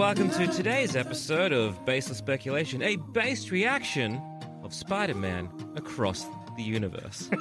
welcome to today's episode of Baseless Speculation, a based reaction of Spider-Man across the universe.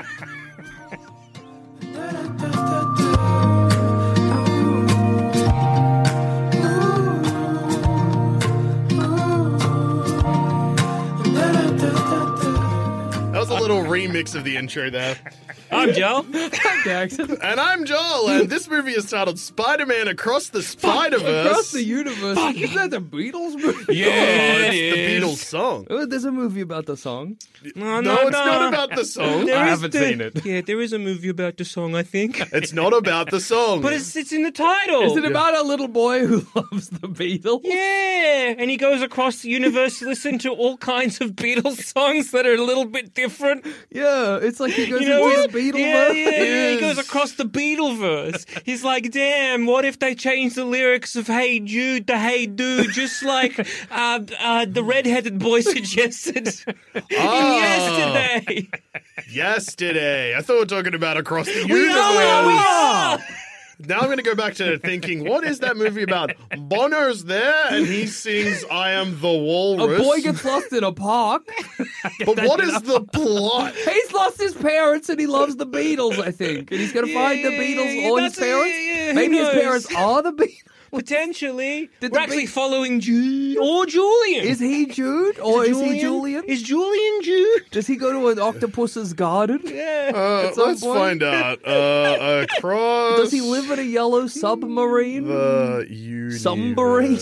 That was a little remix of the intro there. I'm Joel. I'm Jackson. And I'm Joel, and this movie is titled Spider-Man Across the Spider-Verse. Across the universe. Is that the Beatles movie? Yeah, it's it the is. Beatles song. Oh, there's a movie about the song. No, it's not about the song. There I is haven't seen it. Yeah, there is a movie about the song, I think. It's not about the song. But it's in the title. Is it about a little boy who loves the Beatles? Yeah, and he goes across the universe to listen to all kinds of Beatles songs that are a little bit different. Yeah, it's like he goes You know, into the Beatleverse. yeah, he Yes. goes across the Beetleverse. He's like, damn, what if they changed the lyrics of Hey Jude to Hey Dude, just like the redheaded boy suggested yesterday. Yesterday. I thought we were talking about Across the We Universe. are! Now I'm going to go back to thinking, what is that movie about? Bono's there, and he sings I Am the A Walrus. boy gets lost in a park. But what is the plot? He's lost his parents and he loves the Beatles, I think. And he's going to find the Beatles or his that's- parents. yeah, who Maybe his knows? parents are the Beatles. Potentially. Did We're the actually Be- following Jude or Julian. Is he Jude or is he Julian? Is Julian Jude? Does he go to an octopus's garden? Yeah. some Let's point? find out. Across Does he live in a yellow submarine? the universe. Submarine?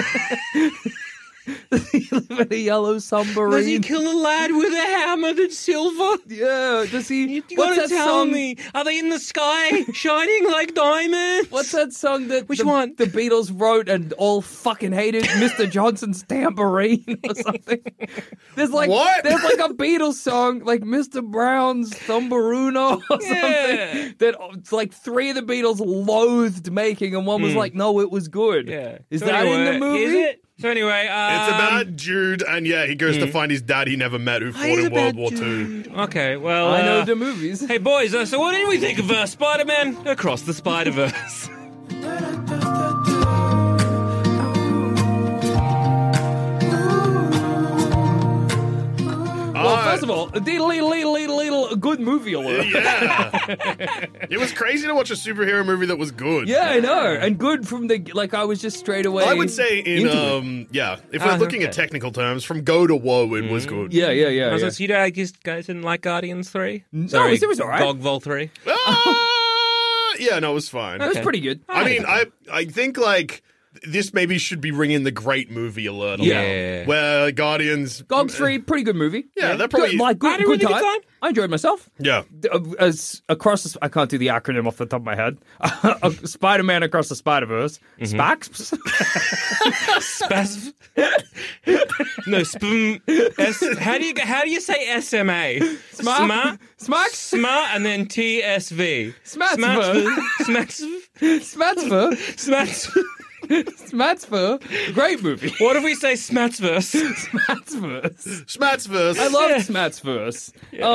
Does he live in a yellow submarine? Does he kill a lad with a hammer that's silver? Yeah. Does he? You What's gotta that tell song? me. Are they in the sky, shining like diamonds? What's that song that Which one? the Beatles wrote and all fucking hated? Mr. Johnson's Tambourine or something. There's like What? There's like a Beatles song like Mr. Brown's Thumbaruno or Yeah. something that it's like three of the Beatles loathed making and one was like, no, it was good. Yeah. Is So that in anyway, the movie? Is it? So anyway, It's about Jude, and yeah, he goes to find his dad he never met who fought it's in World about War II. Jude. Okay, well, I know the movies. Hey boys, so what did we think of Spider-Man Across the Spider-Verse? Well, first of all, a good movie alert. Yeah. It was crazy to watch a superhero movie that was good. Yeah, I know, and good from the like. I was just straight away. I would say in into it. if we're looking at okay. technical terms, from go to woe, it was good. Yeah. I was you guys didn't like Guardians 3? No, it was alright. Dogville 3? Yeah, no, it was fine. It was pretty good. I mean, I think like this maybe should be ringing the great movie alert. Yeah. alarm, where Guardians. Gogs 3, pretty good movie. Yeah, they're probably- good, like I had a good, really good time. time. I enjoyed myself. Yeah. As across, I can't do the acronym off the top of my head. Spider-Man Across the Spider-Verse. Spax. Spasm? No, how do you say SMA? Sma- Smax. Sma and then TSV. Smatsver. Smatsver. Smatsver. Smats. Smatsver. Great movie. What if we say Smatsverse? Smatsverse. Smatsverse. I love Smatsverse.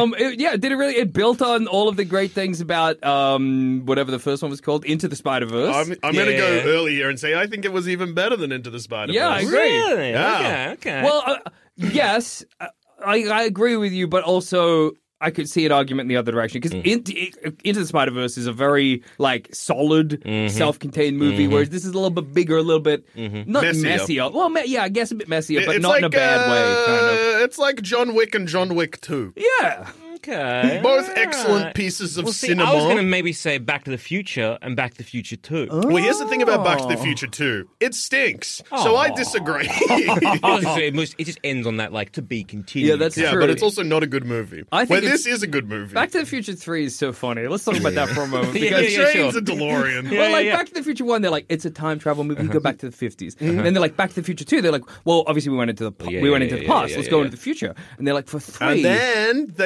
It built on all of the great things about whatever the first one was called, Into the Spider-Verse. I'm going to go early here and say I think it was even better than Into the Spider-Verse. Yeah, I agree. Really? Yeah. Okay. Well, yes, I agree with you, but also I could see an argument in the other direction because Into the Spider-Verse is a very like solid, self-contained movie, whereas this is a little bit bigger, a little bit not Messier. messier. Well, I guess a bit messier, but It's not like, in a bad way. Kind of. It's like John Wick and John Wick 2. Yeah. Okay. Both All excellent right. pieces of Well, see, cinema. I was going to maybe say Back to the Future and Back to the Future 2. Well, here's the thing about Back to the Future 2. It stinks. So I disagree. I was gonna say, it just ends on that, like, to be continued. Yeah, that's yeah, true. but it's also not a good movie. I think Where it's- this is a good movie. Back to the Future 3 is so funny. Let's talk about that for a moment. Yeah, Because yeah, Train's sure. a DeLorean. Well, like yeah. Back to the Future 1, they're like, it's a time travel movie. You go back to the 50s. And then they're like, Back to the Future 2, they're like, well, obviously we went into the past. Let's go into the future. And they're like, for 3. And then they go back into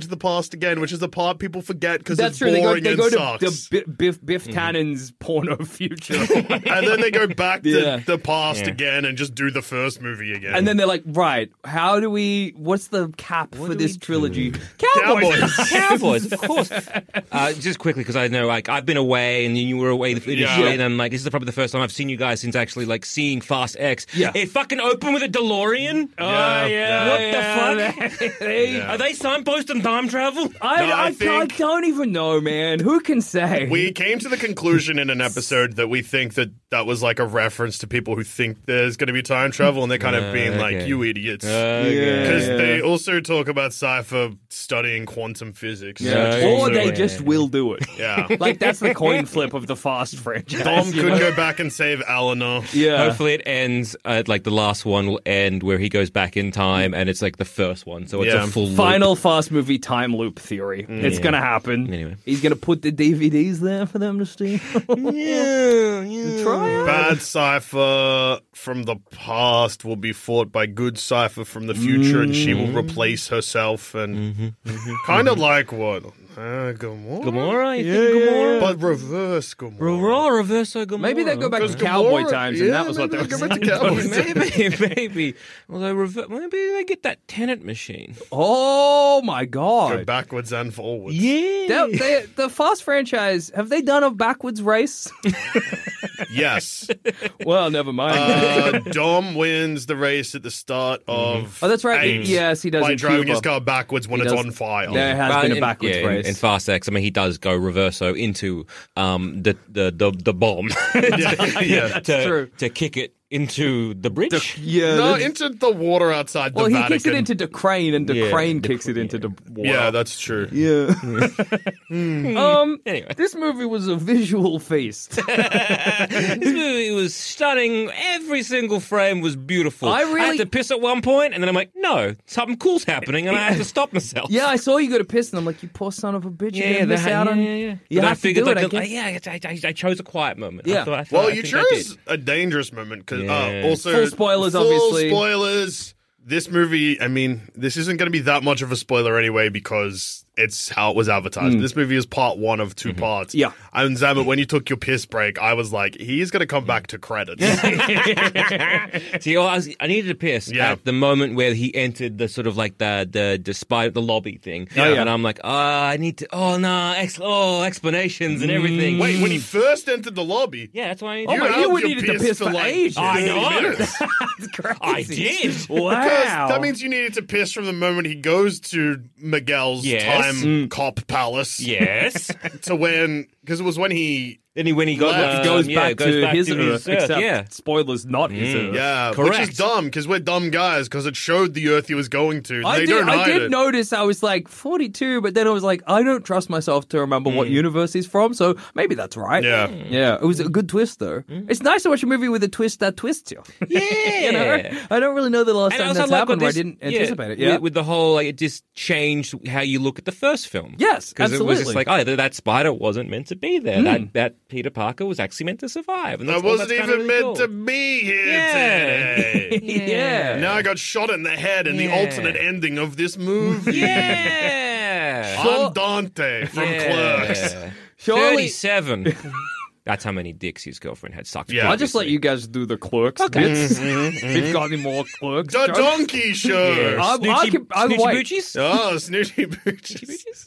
into the past again, which is the part people forget because it's That's true. boring They go and to sucks. the Biff Tannen's porno future. And then they go back to Yeah. the past again and just do the first movie again. And then they're like, right, what's the cap for do this we trilogy? Cowboys. Cowboys, of course. Just quickly, because I know, like, I've been away and you were away initially, Yeah. and I'm like, this is probably the first time I've seen you guys since actually, like, seeing Fast X. Yeah. It fucking opened with a DeLorean. Yeah. What the fuck? Are they signposting time travel? I think- don't even know, man. Who can say? we came to the conclusion in an episode that we think that was like a reference to people who think there's going to be time travel, and they're kind of being like, okay. you idiots. Okay. Because they also talk about Cypher studying quantum physics. Yeah. which Or also- they just will do it. Yeah. Like, that's the coin flip of the Fast franchise. Dom you could know? go back and save Eleanor. Yeah. Hopefully it ends like the last one will end where he goes back in time and it's like the first one, so it's Yeah. a full loop. Final Fast movie time loop theory. It's Yeah. going to happen. Anyway. He's going to put the DVDs there for them to steal. Yeah. Try it. Bad Cypher from the past will be fought by good Cypher from the future, and she will replace herself. And kind of like what? Gamora? Gamora? You think Gamora? But reverse Gamora. Reverso Gamora. Maybe they go back to Because cowboy Gamora- times, and yeah, that was what they maybe were they go back to saying. cowboy maybe. Although maybe they get that Tenet machine. Oh my Go god! backwards and forwards. Yeah. The Fast franchise, have they done a backwards race? Yes. Well, never mind. Dom wins the race at the start of. Oh, that's right. 8 Yes, he does by in driving Cuba. his car backwards when He it's does. on fire. There has been a in- backwards yeah, race. in Fast X. I mean, he does go reverso into the bomb Yeah. true. to kick it into the bridge. Yeah. No, that's- into the water outside well, the he Vatican. kicks it into the crane, and the Yeah, crane the kicks it crane, into the water. Yeah, that's true. Yeah. Anyway. This movie was a visual feast. This movie was stunning. Every single frame was beautiful. I had really- to piss at one point, and then I'm like, no, something cool's happening, and I had to stop myself. Yeah, I saw you go to piss, and I'm like, you poor son of a bitch. You're Yeah, gonna miss out on. You But I have to figured, do it. like, I guess. I chose a quiet moment. Yeah. I Well, I you think I chose did. a dangerous moment because Yeah. also Full spoilers, full obviously. spoilers. This movie, I mean, this isn't going to be that much of a spoiler anyway because it's how it was advertised. This movie is part one of two parts. Yeah. And Zamet, when you took your piss break, I was like, he's going to come back to credits. See, I needed to piss Yeah. at the moment where he entered the sort of like the spider, the lobby thing. Yeah. And I'm like, I need to. Oh no, explanations and everything. Wait, when he first entered the lobby, yeah, that's why I Oh needed my, to. you held would your needed to piss piss for for like ages. 30 minutes. That's crazy. I did. Wow. Because that means you needed to piss from the moment he goes to Miguel's Yes. time cop palace Yes. to when, because it was when he, Then when he got Left. goes yeah, back goes to back his to Earth, his Earth, except yeah. spoilers, not his Earth. yeah, which Correct. is dumb because we're dumb guys because it showed the Earth he was going to. I They did, don't I hide did it. notice I was like 42, but then I was like, I don't trust myself to remember what universe he's from, so maybe that's right. Yeah. Yeah, it was a good twist, though. It's nice to watch a movie with a twist that twists you. Yeah. You know? I don't really know the last And time also, that's like, happened with where I this- didn't anticipate it. Yeah. with the whole, like, it just changed how you look at the first film. Yes, Because it was just absolutely. like, that spider wasn't meant to be there. That Peter Parker was actually meant to survive. And I that's, wasn't that's even kinda meant really to cool. be here Yeah. today. yeah. Now I got shot in the head in the Yeah. alternate ending of this movie. Yeah. I'm Dante from Clerks. Surely, 37. That's how many dicks his girlfriend had sucked. Yeah. I'll just let you guys do the clerks bits. If you've got any more clerks. The jokes. Donkey Show. I Snoochie wait. Boochies? Oh, Snooty Boochies.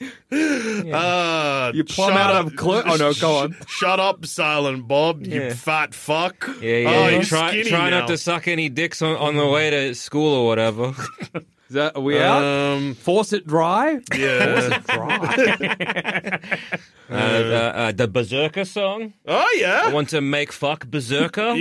You plumb out of clerk. Oh no, go on. Shut up, Silent Bob, you Yeah. fat fuck. Yeah. Oh, you're try skinny try now. not to suck any dicks on the way to school or whatever. Is that, are we out? Force it dry? Yeah. Dry. The Berserker song. Oh, I yeah. want to make fuck Berserker.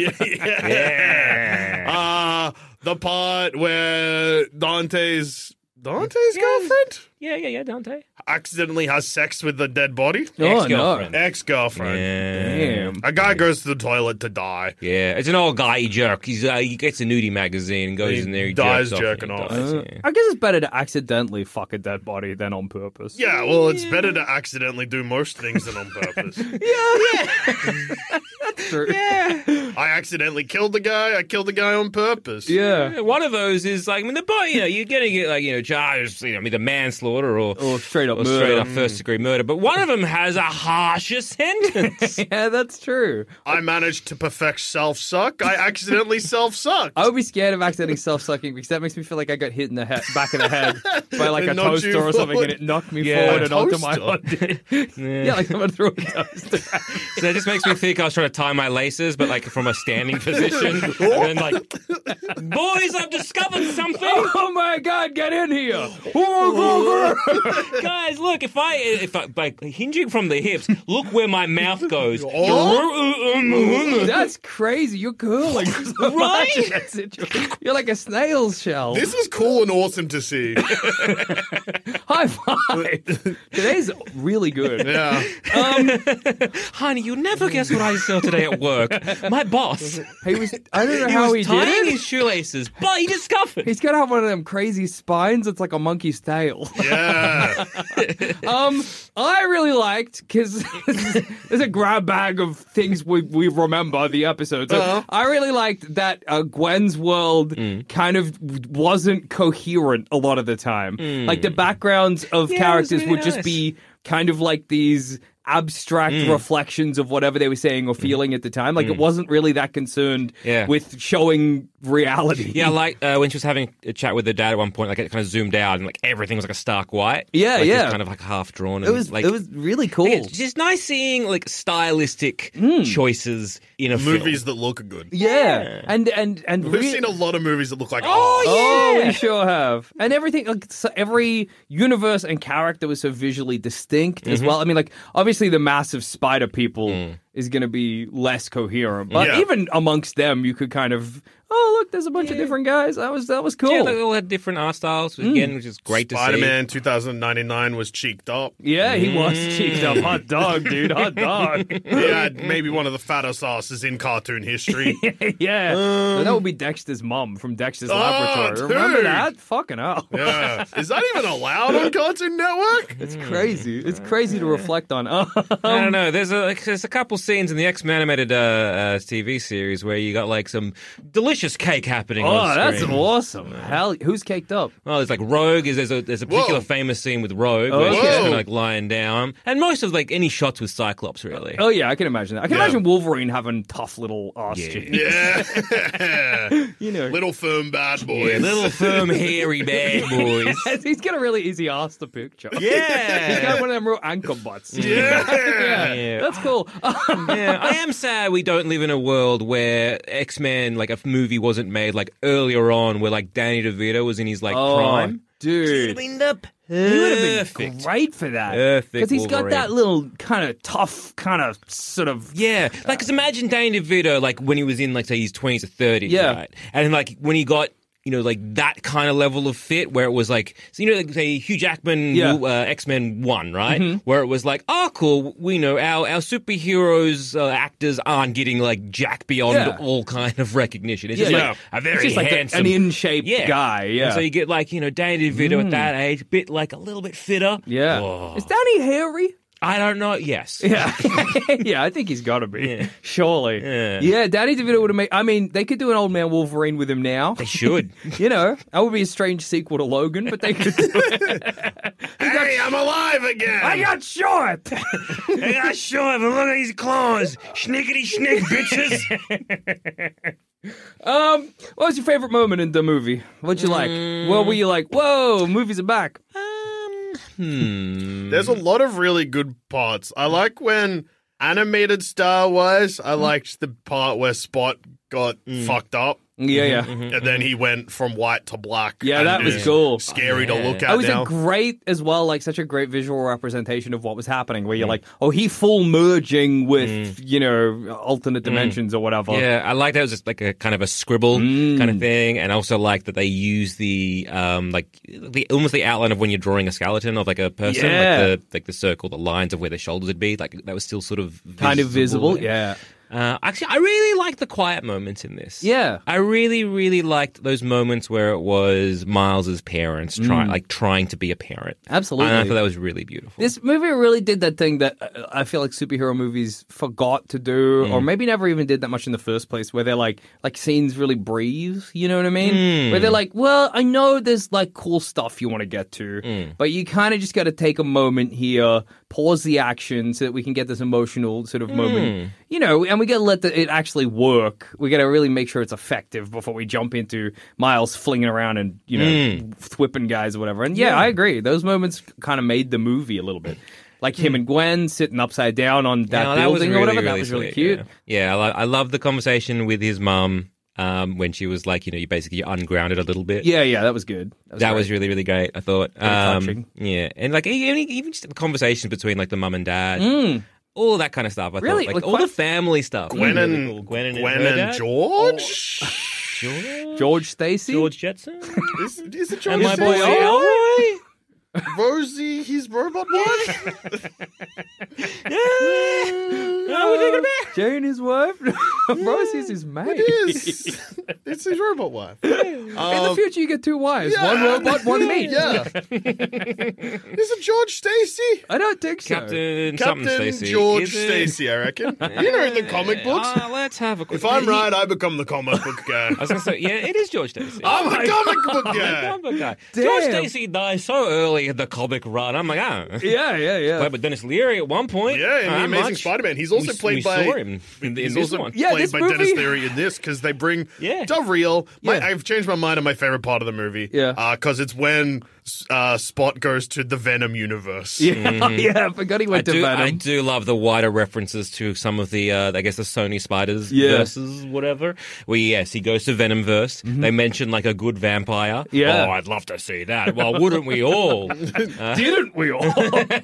Yeah. The part where Dante's girlfriend Yeah, Dante. accidentally has sex with the dead body. Oh, no. Ex-girlfriend. Ex-girlfriend. Damn. A guy goes to the toilet to die. Yeah, it's an old guy jerk. He gets a nudie magazine and goes He in there. He dies jerks jerking and he off. dies, yeah. I guess it's better to accidentally fuck a dead body than on purpose. Yeah, well, it's better to accidentally do most things than on purpose. True. I accidentally killed the guy. I killed the guy on purpose. Yeah. One of those is like, I mean, you're going to get like, charged, either manslaughter or straight up or murder. straight up first degree murder. But one of them has a harsher sentence. Yeah, that's true. I managed to perfect self-suck. I accidentally self-sucked. I would be scared of accidentally self-sucking because that makes me feel like I got hit in the back of the head by like a It knocked toaster you or something, forward. and it knocked me Yeah. forward A and onto my toaster? body. Yeah, like someone threw a toaster. So that just makes me think I was trying to tie my laces, but like from a standing position. And like, boys, I've discovered something. Oh my God, get in here! Guys, look, if I like hinging from the hips, look where my mouth goes. That's crazy. You're curling so much in that situation. You're like a snail's shell. This is cool and awesome to see. High five. Today's really good. Yeah. Honey, you'll never guess what I saw today at work. My boss. He was. I don't know He how was he tying did it. his shoelaces, but he discovered. He's got to have one of them crazy spines. It's like a monkey's tail. Yeah. I really liked because there's a grab bag of things we remember the episode. So I really liked that Gwen's world kind of wasn't coherent a lot of the time. Like the backgrounds of Yeah, it was characters really would just nice. be kind of like these abstract reflections of whatever they were saying or feeling at the time. Like it wasn't really that concerned Yeah. with showing reality. Yeah, like when she was having a chat with her dad at one point, like it kind of zoomed out and like everything was like a stark white. Yeah, like, yeah. Just kind of like half drawn. It And, was like, really cool. It's just nice seeing like stylistic choices in a Movies that look good. Yeah. And We've seen a lot of movies that look like, Oh, yeah. we sure have. And everything, like, so every universe and character was so visually distinct as well. I mean, like, obviously the massive spider people is going to be less coherent. But Yeah. even amongst them, you could kind of, oh, look, there's a bunch of different guys. That was cool. Yeah, they all had different art styles, again, which is great to see. Spider-Man 2099 was cheeked up. Yeah, he was cheeked up. Hot dog, dude. Hot dog. He had maybe one of the fattest asses in cartoon history. Yeah. So that would be Dexter's mom from Dexter's Laboratory. dude. Remember that? Fucking hell. Yeah. Is that even allowed on Cartoon Network? It's crazy. It's crazy to reflect on. I don't know. There's a couple scenes in the X-Men animated TV series where you got like some delicious cake happening. Oh, on that's screen. awesome. Hell, who's caked up? Well, there's like Rogue. There's a particular Whoa. famous scene with Rogue where she's Whoa. kind of like lying down, and most of like any shots with Cyclops really. Oh yeah, I can imagine that. I can Yeah. imagine Wolverine having tough little ass cheeks. Yeah. You know, Little firm bad boys. Yeah, little firm, hairy bad boys. he's got a really easy ass to picture. Yeah. He's got one of them real anchor butts. Yeah. Yeah. That's cool. Yeah, I am sad we don't live in a world where X-Men, like a movie wasn't made like earlier on where like Danny DeVito was in his like prime. Dude. Been the He would have been perfect. great for that. Perfect Because he's got Wolverine. that little kind of tough, kind of sort of. Yeah, like, because imagine Danny DeVito, like, when he was in, like, say, his 20s or 30s, Yeah. right? And, like, when he got, like, that kind of level of fit where it was, like, so, like, say, Hugh Jackman, Yeah. X-Men 1, right? Where it was like, oh, cool, we know our superheroes, actors aren't getting, like, jack beyond Yeah. all kind of recognition. It's Yeah, just, yeah. like, a It's very just like handsome... an in-shape yeah. guy. Yeah. And so you get, like, Danny DeVito at that age, a bit, like, a little bit fitter. Yeah. Oh. Is Danny hairy? I don't know, yes. Yeah. Yeah, I think he's got to be. Yeah. Surely. Yeah. Danny DeVito would have made. I mean, they could do an old man Wolverine with him now. They should. That would be a strange sequel to Logan, but they could do it. Hey, I'm alive again. I got short. I got short, but look at these claws. Schnickety schnick, bitches. What was your favorite moment in the movie? What'd you like? What were you like? Whoa, movies are back. There's a lot of really good parts. I like when animated Star-wise, I liked the part where Spot got fucked up. Yeah. And then he went from white to black. Yeah, and that was it's cool. Scary to look It at was now. a great, as well, like such a great visual representation of what was happening, where you're like, oh, he full merging with, alternate dimensions or whatever. Yeah, I like that. It was just like a kind of a scribble kind of thing, and I also like that they use the almost the outline of when you're drawing a skeleton of like a person, Yeah. like the circle, the lines of where their shoulders would be, like that was still sort of Kind of visible, yeah. Actually, I really liked the quiet moments in this. Yeah. I really, really liked those moments where it was Miles's parents trying to be a parent. Absolutely. And I thought that was really beautiful. This movie really did that thing that I feel like superhero movies forgot to do, or maybe never even did that much in the first place, where they're like scenes really breathe, you know what I mean? Where they're like, well, I know there's like cool stuff you want to get to, but you kind of just got to take a moment here, pause the action so that we can get this emotional sort of moment, you know, and we got to let it actually work. We got to really make sure it's effective before we jump into Miles flinging around and, you know, whipping guys or whatever. And yeah, I agree. Those moments kind of made the movie a little bit. Like him and Gwen sitting upside down on that building or whatever. That was really cute. Yeah, I love the conversation with his mum when she was like, you know, you basically ungrounded a little bit. Yeah, that was good. That was really, really great, I thought. Touching. Yeah, and like even just the conversations between like the mum and dad. All that kind of stuff. I Really? thought, Like all the family stuff. Gwen Really and cool. Gwen Gwen her and dad? George. George Stacy? George Jetson, Is it George? and my boy Stacy? Elroy. Rosie, his robot wife. Jane, his wife? Rosie's his mate. It is. It's his robot wife. In the future, you get two wives. yeah. One robot, one meat. Yeah. Is it George Stacy? I don't think so. Captain something Captain Stacey. George Is it? Stacy, I reckon. You know the comic books. Let's have a quick. If I'm right, I become the comic book guy. I was going to say, yeah, it is George Stacey. I'm the comic book The guy. comic guy. Damn. George Stacey died so early in the comic run. I'm like, Yeah. Played by Dennis Leary at one point. Yeah, in Not The Amazing much. Spider-Man. He's also we played by... saw him in He's this also one. Yeah, played this by movie- Dennis Leary in this because they bring Yeah. Del Real. Yeah. I've changed my mind on my favorite part of the movie. Yeah. Because it's when Spot goes to the Venom universe. Yeah, yeah, I forgot he went to Venom. I do love the wider references to some of the, I guess, the Sony Spiders verses, whatever. Where, yes, he goes to Venomverse. They mention, like, a good vampire. Yeah. Oh, I'd love to see that. Well, wouldn't we all? Didn't we all?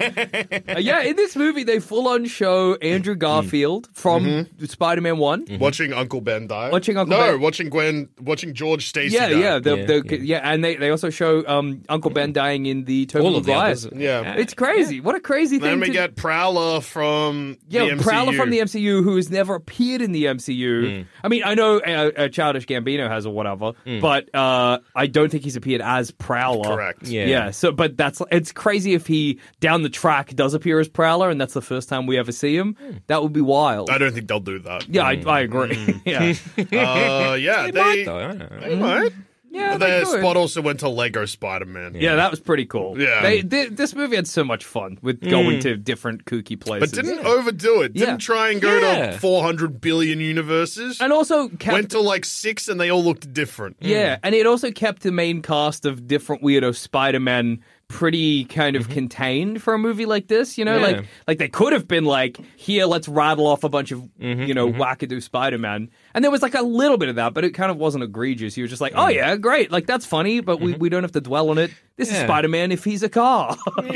Yeah, in this movie, they full-on show Andrew Garfield from Spider-Man 1. Watching Uncle Ben die. Watching Uncle Ben. watching George Stacy Yeah, die. yeah, and they also show Uncle Ben dying in the Tobey All of the Maguire. others. Yeah. It's crazy. What a crazy thing Then we to... get Prowler from the MCU. Prowler from the MCU, who has never appeared in the MCU. I mean, I know Childish Gambino has or whatever, but I don't think he's appeared as Prowler. Correct. Yeah. So, but it's crazy if he down the track does appear as Prowler, and that's the first time we ever see him. That would be wild. I don't think they'll do that. Yeah, I agree. Yeah, Yeah, They might, though. I don't know. They might. yeah, they The could. Spot also went to Lego Spider-Man. Yeah, that was pretty cool. Yeah. This movie had so much fun with going to different kooky places. But didn't overdo it. Didn't Yeah. try and go Yeah. to 400 billion universes. and also kept Went to like 6 and they all looked different. Yeah, and it also kept the main cast of different weirdo Spider-Man pretty kind of contained for a movie like this, you know? Yeah. Like they could have been like, here, let's rattle off a bunch of, wackadoo Spider-Man. And there was like a little bit of that, but it kind of wasn't egregious. You were just like, oh yeah, great, like that's funny, but we don't have to dwell on it. This is Yeah. Spider-Man if he's a car.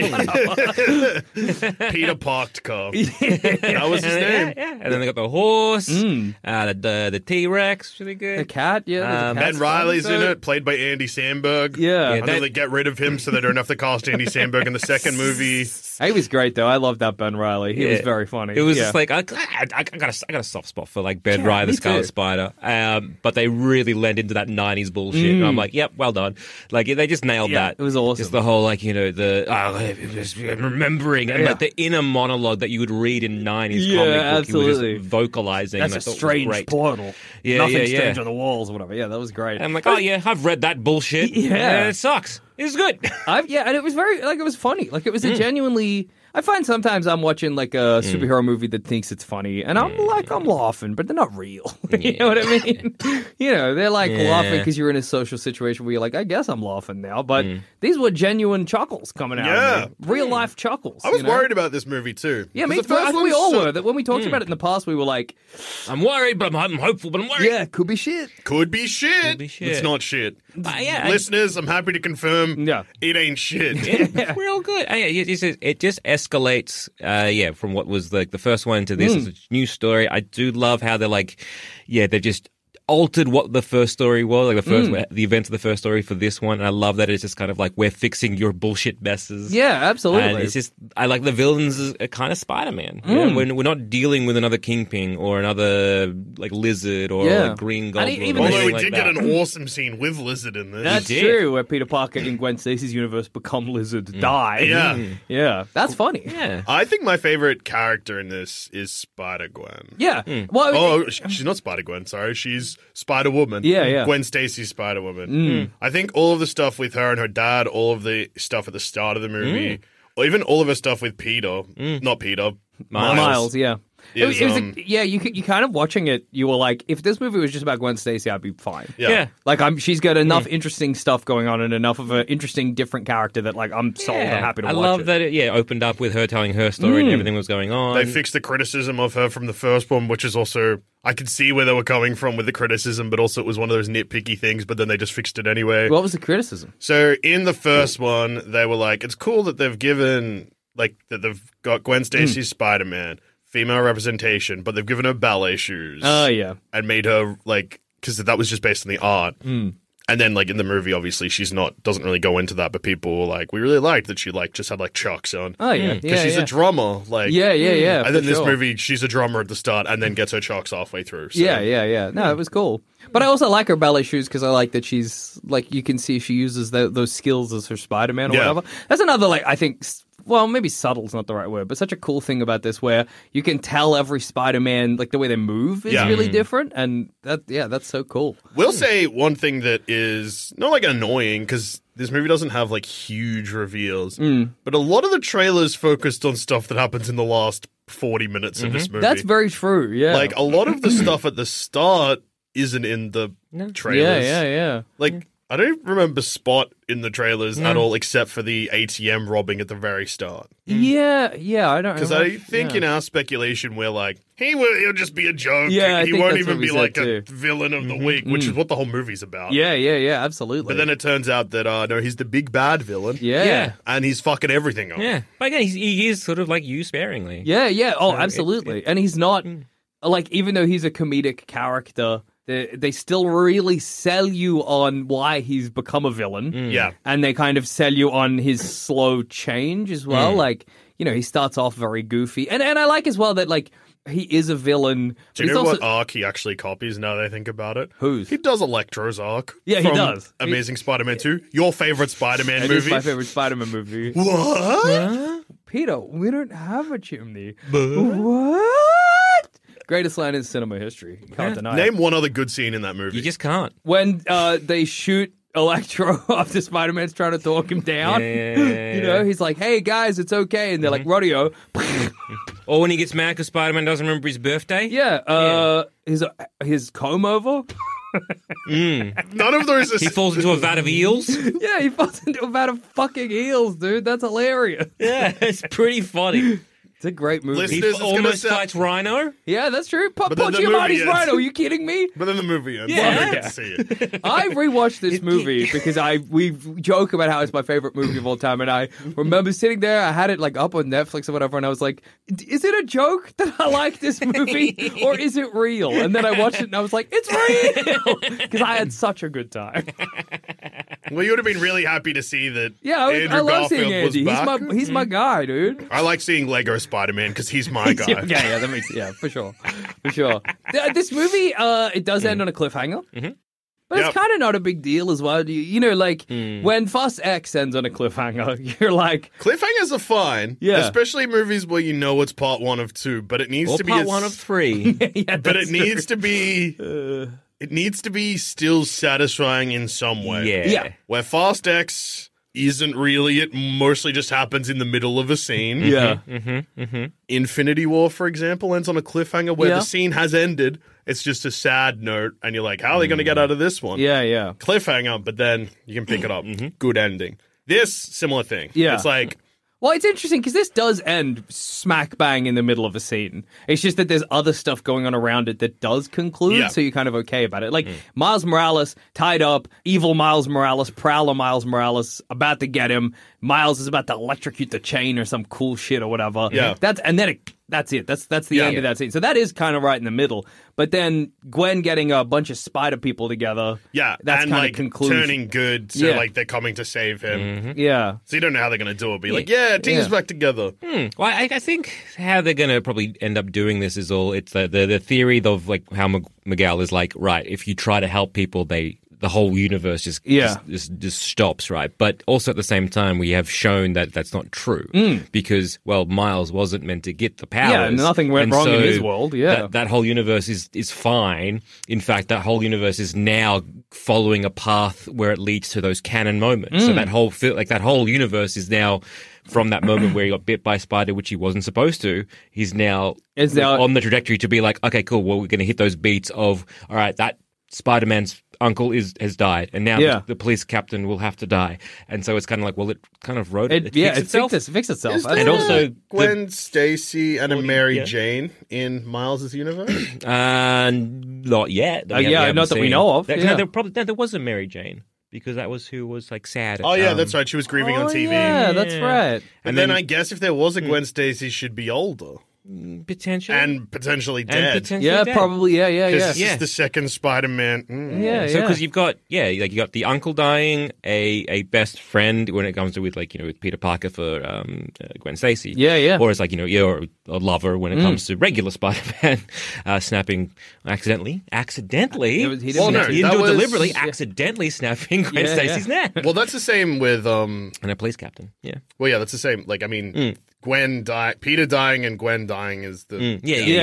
Peter Parked car. That was his name. Yeah. And then they got the horse, the T-Rex, really good. The cat, yeah. there's a cat Ben Riley's in so- it, played by Andy Samberg. Yeah. I Yeah, know that- they get rid of him so they don't have to cast Andy Samberg in the second movie. He was great though. I love that Ben Riley. He was Yeah. very funny. It was Yeah. just like I got a soft spot for like Ben Yeah, Riley, the me Scarlet too. Spider, but they really lent into that '90s bullshit. And I'm like, yep, well done. Like they just nailed Yeah, that. it was awesome. Just the whole like just remembering and like the inner monologue that you would read in '90s Yeah, comic book. absolutely. You were just vocalizing. That's and I a thought it was strange great. portal. Yeah, Nothing yeah, strange yeah. on the walls or whatever. Yeah, that was great. And I'm like, oh yeah, I've read that bullshit. Yeah. It sucks. It's good. And it was very it was funny. Like it was a genuinely. I find sometimes I'm watching like a superhero movie that thinks it's funny, and I'm laughing, but they're not real. You know what I mean? They're like laughing because you're in a social situation where you're like, I guess I'm laughing now, but these were genuine chuckles coming out of me, real life chuckles. I was worried about this movie too. Yeah, 'Cause me the too. I first think we one's all so- were. That when we talked about it in the past, we were like, I'm worried, but I'm hopeful, but I'm worried. yeah, could be shit. Could be shit. Could be shit. It's not shit. Yeah, Listeners, I'm happy to confirm Yeah. it ain't shit. real good. It just escalates. From what was like the first one to this. It's a new story. I do love how they're like, they've just altered what the first story was, like the events of the first story for this one. And I love that it's just kind of like we're fixing your bullshit messes. Yeah, absolutely. And it's just I like the villains are kind of Spider-Man. You know, we're not dealing with another Kingpin or another like Lizard or a Green Goblin. Although we like did that. get an awesome scene with Lizard in this. That's true, where Peter Parker in Gwen Stacy's universe become Lizard, die. Yeah. Yeah, that's funny. Yeah. I think my favorite character in this is Spider-Gwen. Yeah. Well, Oh, she's not Spider-Gwen, sorry. She's Spider-Woman. Yeah, yeah. Gwen Stacy's Spider-Woman. I think all of the stuff with her and her dad, all of the stuff at the start of the movie, or even all of her stuff with Peter, not Peter, Miles, yeah. Is, you kind of watching it, you were like, if this movie was just about Gwen Stacy, I'd be fine. Yeah. Like, she's got enough interesting stuff going on and enough of an interesting, different character that, like, I'm sold. I'm happy to watch it. I love that it opened up with her telling her story and everything was going on. They fixed the criticism of her from the first one, which is also, I could see where they were coming from with the criticism, but also it was one of those nitpicky things, but then they just fixed it anyway. What was the criticism? So in the first one, they were like, it's cool that they've given, like, that they've got Gwen Stacy's Spider-Man, female representation, but they've given her ballet shoes. Oh, yeah. And made her, like, because that was just based on the art. And then, like, in the movie, obviously, doesn't really go into that, but people were like, we really liked that she, like, just had, like, Chucks on. Oh, yeah. Because she's a drummer, like... Yeah. And then for this sure. movie, she's a drummer at the start and then gets her Chucks halfway through. So. Yeah. No, it was cool. But I also like her ballet shoes because I like that she's, like, you can see she uses those skills as her Spider-Man or whatever. That's another, like, I think... Well, maybe subtle's not the right word, but such a cool thing about this where you can tell every Spider-Man, like the way they move is really different. And that's so cool. We'll say one thing that is not like annoying because this movie doesn't have like huge reveals, but a lot of the trailers focused on stuff that happens in the last 40 minutes of this movie. That's very true, yeah. Like a lot of the stuff at the start isn't in the trailers. Yeah. Like, I don't remember Spot in the trailers at all, except for the ATM robbing at the very start. Yeah, I don't. Because I think in our speculation, we're like, he'll just be a joke. Yeah, I he think won't that's even what we be said like too. a villain of the week, which is what the whole movie's about. Yeah, absolutely. But then it turns out that no, he's the big bad villain. Yeah. And he's fucking everything up. Yeah. But again, he is sort of like you sparingly. Yeah. Oh, absolutely. And he's not like, even though he's a comedic character, they still really sell you on why he's become a villain. Yeah. And they kind of sell you on his slow change as well. Like, you know, he starts off very goofy. And I like as well that, like, he is a villain. Do you know what arc he actually copies now that I think about it? Whose? He does Electro's arc. Yeah, he from does. Amazing Spider-Man 2. Your favorite Spider-Man It movie. is my favorite Spider-Man movie. What? Peter, we don't have a chimney. What? Greatest line in cinema history. Can't deny it. Name one other good scene in that movie. You just can't. When they shoot Electro after Spider-Man's trying to talk him down. Yeah. You know, he's like, hey, guys, it's okay. And they're like, rodeo. Or when he gets mad because Spider-Man doesn't remember his birthday. His comb over. None of those. He falls into a vat of eels. Yeah, he falls into a vat of fucking eels, dude. That's hilarious. Yeah, it's pretty funny. It's a great movie. Listen, He This is gonna almost sound- fights Rhino. Yeah, that's true. But then the Giamatti's movie right. ends. Are you kidding me? But then the movie ends. Yeah. I get to see it. I rewatched this movie because we joke about how it's my favorite movie of all time, and I remember sitting there. I had it like up on Netflix or whatever, and I was like, "Is it a joke that I like this movie, or is it real?" And then I watched it, and I was like, "It's real," because I had such a good time. Well, you would have been really happy to see that. Yeah, Andrew I love Garfield seeing was Andy. back. He's my guy, dude. I like seeing Lego Spider-Man because he's my guy. Yeah, that makes for sure. This movie, it does end on a cliffhanger. But Yep. it's kind of not a big deal as well. You know, like when Fast X ends on a cliffhanger, you're like, Cliffhangers are fine, Yeah. especially movies where you know it's part 1 of 2, but it needs Or to be part 1 of 3. yeah, but that's it needs to be it needs to be still satisfying in some way. Yeah. Where Fast X isn't really, it mostly just happens in the middle of a scene. Yeah. Infinity War, for example, ends on a cliffhanger where Yeah. the scene has ended. It's just a sad note, and you're like, how are they going to get out of this one? Yeah. Cliffhanger, but then you can pick it up. Good ending. This, similar thing. Yeah. It's like, Well, it's interesting because this does end smack bang in the middle of a scene. It's just that there's other stuff going on around it that does conclude, Yeah. so you're kind of okay about it. Like Miles Morales tied up, evil Miles Morales, Prowler Miles Morales about to get him. Miles is about to electrocute the chain or some cool shit or whatever. Yeah. And then it That's it. That's the end of that scene. So that is kind of right in the middle. But then Gwen getting a bunch of spider people together. Yeah, that's and kind like of conclusion. turning good, so like they're coming to save him. Yeah. So you don't know how they're going to do it. Be like, team's back together. Well, I think how they're going to probably end up doing this is it's the theory of like how Miguel is like, right, if you try to help people, the whole universe just stops, right? But also at the same time, we have shown that that's not true because, well, Miles wasn't meant to get the powers. Yeah, nothing went wrong in his world, That whole universe is fine. In fact, that whole universe is now following a path where it leads to those canon moments. So that whole universe is now... From that moment where he got bit by a spider, which he wasn't supposed to, he's now on the trajectory to be like, okay, cool, well, we're going to hit those beats of, all right, that Spider-Man's uncle has died, and now the police captain will have to die. And so it's kind of like, well, it kind of wrote it. It fixed itself. Is there and also Gwen Stacy and a Mary Jane in Miles' universe? Not yet. Not that we know of. There was a Mary Jane. Because that was who was like sad. That's right. She was grieving on TV. Yeah, that's right. And then I guess if there was a Gwen Stacy, she'd be older. Potentially. And potentially dead. Probably. Yeah. Because this is the second Spider-Man. So because you've got you got the uncle dying, a best friend when it comes to with Peter Parker for Gwen Stacy. Yeah. Or it's like you're a lover when it comes to regular Spider-Man snapping accidentally. He didn't He didn't do it deliberately. Accidentally snapping Gwen Stacy's neck. Well, that's the same with and a police captain. Yeah. Well, yeah, that's the same. Like, I mean. Peter dying and Gwen dying is the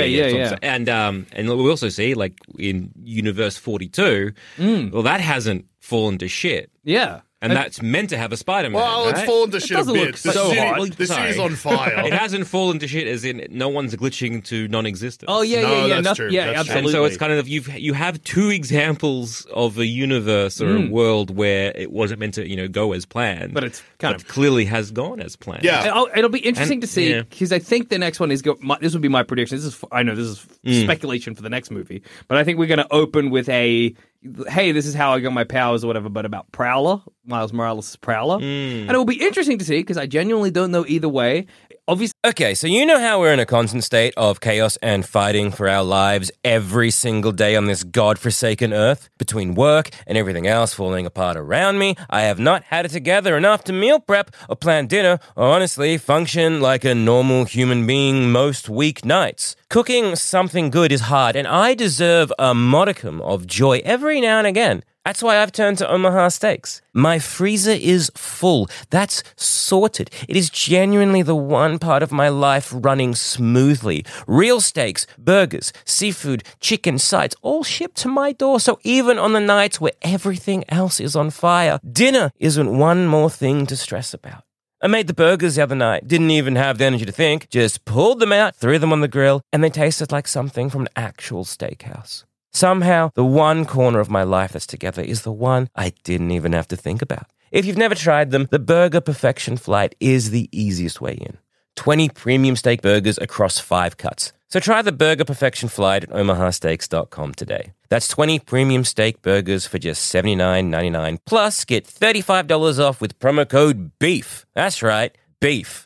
And we also see like in Universe 42, well, that hasn't fallen to shit. Yeah. And that's meant to have a Spider-Man. Well, it's fallen to shit a bit. The city's on fire. It hasn't fallen to shit as in no one's glitching to non-existence. Oh, yeah. That's true. Yeah, that's absolutely. And so it's kind of, you have two examples of a universe or a world where it wasn't meant to, go as planned. But it's kind of clearly has gone as planned. Yeah. It'll be interesting to see, because I think the next one is, this would be my prediction. I know this is speculation for the next movie, but I think we're going to open with hey, this is how I got my powers or whatever, but about Prowler, Miles Morales' Prowler. And it will be interesting to see, because I genuinely don't know either way. Obviously. Okay, so you know how we're in a constant state of chaos and fighting for our lives every single day on this godforsaken earth? Between work and everything else falling apart around me, I have not had it together enough to meal prep or plan dinner or honestly function like a normal human being most weeknights. Cooking something good is hard, and I deserve a modicum of joy every now and again. That's why I've turned to Omaha Steaks. My freezer is full. That's sorted. It is genuinely the one part of my life running smoothly. Real steaks, burgers, seafood, chicken, sides, all shipped to my door. So even on the nights where everything else is on fire, dinner isn't one more thing to stress about. I made the burgers the other night, didn't even have the energy to think, just pulled them out, threw them on the grill, and they tasted like something from an actual steakhouse. Somehow, the one corner of my life that's together is the one I didn't even have to think about. If you've never tried them, the Burger Perfection Flight is the easiest way in. 20 premium steak burgers across 5 cuts. So try the Burger Perfection Flight at omahasteaks.com today. That's 20 premium steak burgers for just $79.99. Plus, get $35 off with promo code BEEF. That's right, BEEF.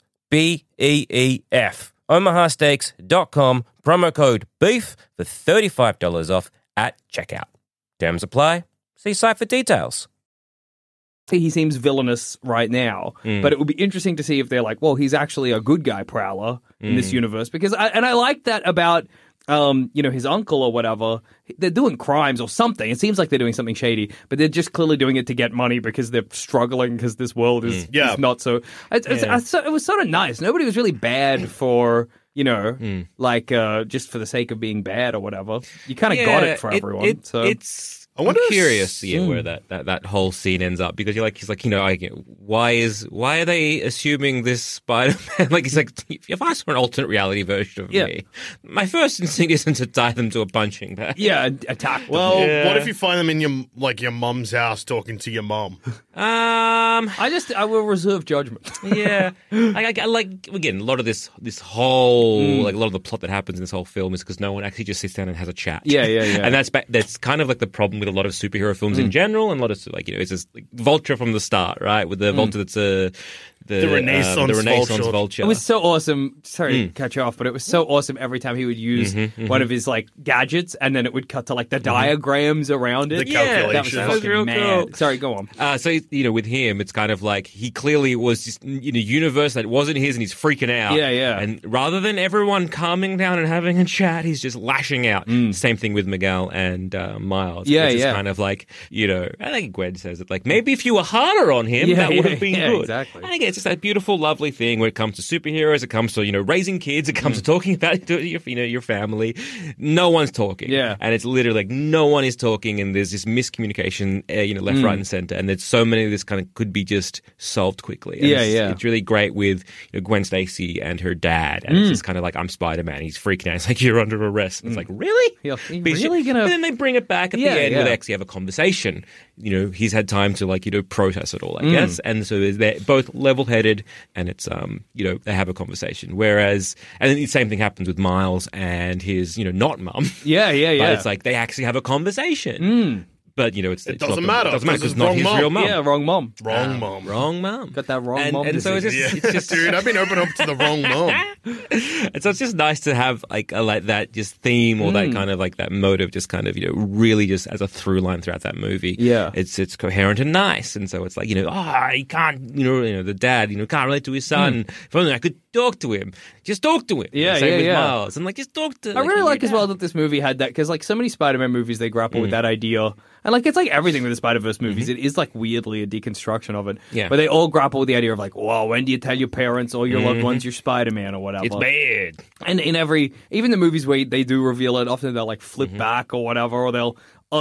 B-E-E-F. omahasteaks.com, promo code BEEF for $35 off at checkout. Terms apply. See site for details. He seems villainous right now, but it would be interesting to see if they're like, well, he's actually a good guy Prowler in this universe. Because I like that about his uncle or whatever. They're doing crimes or something. It seems like they're doing something shady, but they're just clearly doing it to get money because they're struggling because this world is not so. It was sort of nice. Nobody was really bad for. Just for the sake of being bad or whatever. You kind of got it for everyone. I'm curious to see where that whole scene ends up, because he's like, why are they assuming this Spider-Man? Like, he's like, if I saw an alternate reality version of me, my first instinct isn't to tie them to a punching bag. Yeah, attack them. Well, what if you find them in your mum's house talking to your mum? I will reserve judgment. Yeah, I like again a lot of this whole like a lot of the plot that happens in this whole film is because no one actually just sits down and has a chat. Yeah. And that's kind of like the problem with a lot of superhero films in general, and a lot of like it's just like Vulture from the start, right? With the Vulture that's the Renaissance Vulture. It was so awesome. Sorry to cut you off, but it was so awesome every time he would use one of his like gadgets, and then it would cut to like the diagrams around it. The calculations. That was real fucking mad. cool. Sorry, go on. So with him, it's kind of like he clearly was just in a universe that wasn't his, and he's freaking out. Yeah. And rather than everyone calming down and having a chat, he's just lashing out. Same thing with Miguel and Miles. Yeah, it's just yeah. kind of like I think Gwen says it like maybe if you were harder on him, that would have been good. Exactly. And again, it's just that beautiful, lovely thing when it comes to superheroes. It comes to raising kids. It comes to talking about your family. No one's talking. Yeah. And it's literally like no one is talking, and there's this miscommunication, left, right, and center. And there's so many of this kind of could be just solved quickly. And it's really great with Gwen Stacy and her dad. And it's just kind of like, I'm Spider-Man. He's freaking out. It's like, you're under arrest. And it's like, really? Yeah, really gonna... But then they bring it back at the end where they actually have a conversation. He's had time to process it all, I guess. And so they're both level-headed, and it's they have a conversation. Whereas, and then the same thing happens with Miles and his not mum. Yeah. But it's like they actually have a conversation. But it doesn't matter. It doesn't matter because it's not his real mum. Yeah, wrong mom. Wrong mom. Wrong mum. Got that wrong mom. And so disease. it's just Dude, I've been open up to the wrong mom. And so it's just nice to have like that just theme or that kind of like that motive just kind of really just as a through line throughout that movie. Yeah. It's coherent and nice. And so it's like he can't the dad can't relate to his son. If only I could talk to him. Just talk to him. Yeah, Same with yeah. Miles. And just talk to. I really like as well that this movie had that, because like so many Spider-Man movies, they grapple with that idea, and like it's like everything with the Spider-Verse movies, it is like weirdly a deconstruction of it. Yeah. But they all grapple with the idea of like, well, when do you tell your parents or your loved ones you're Spider-Man or whatever? It's bad. And in even the movies where they do reveal it, often they'll like flip back or whatever, or they'll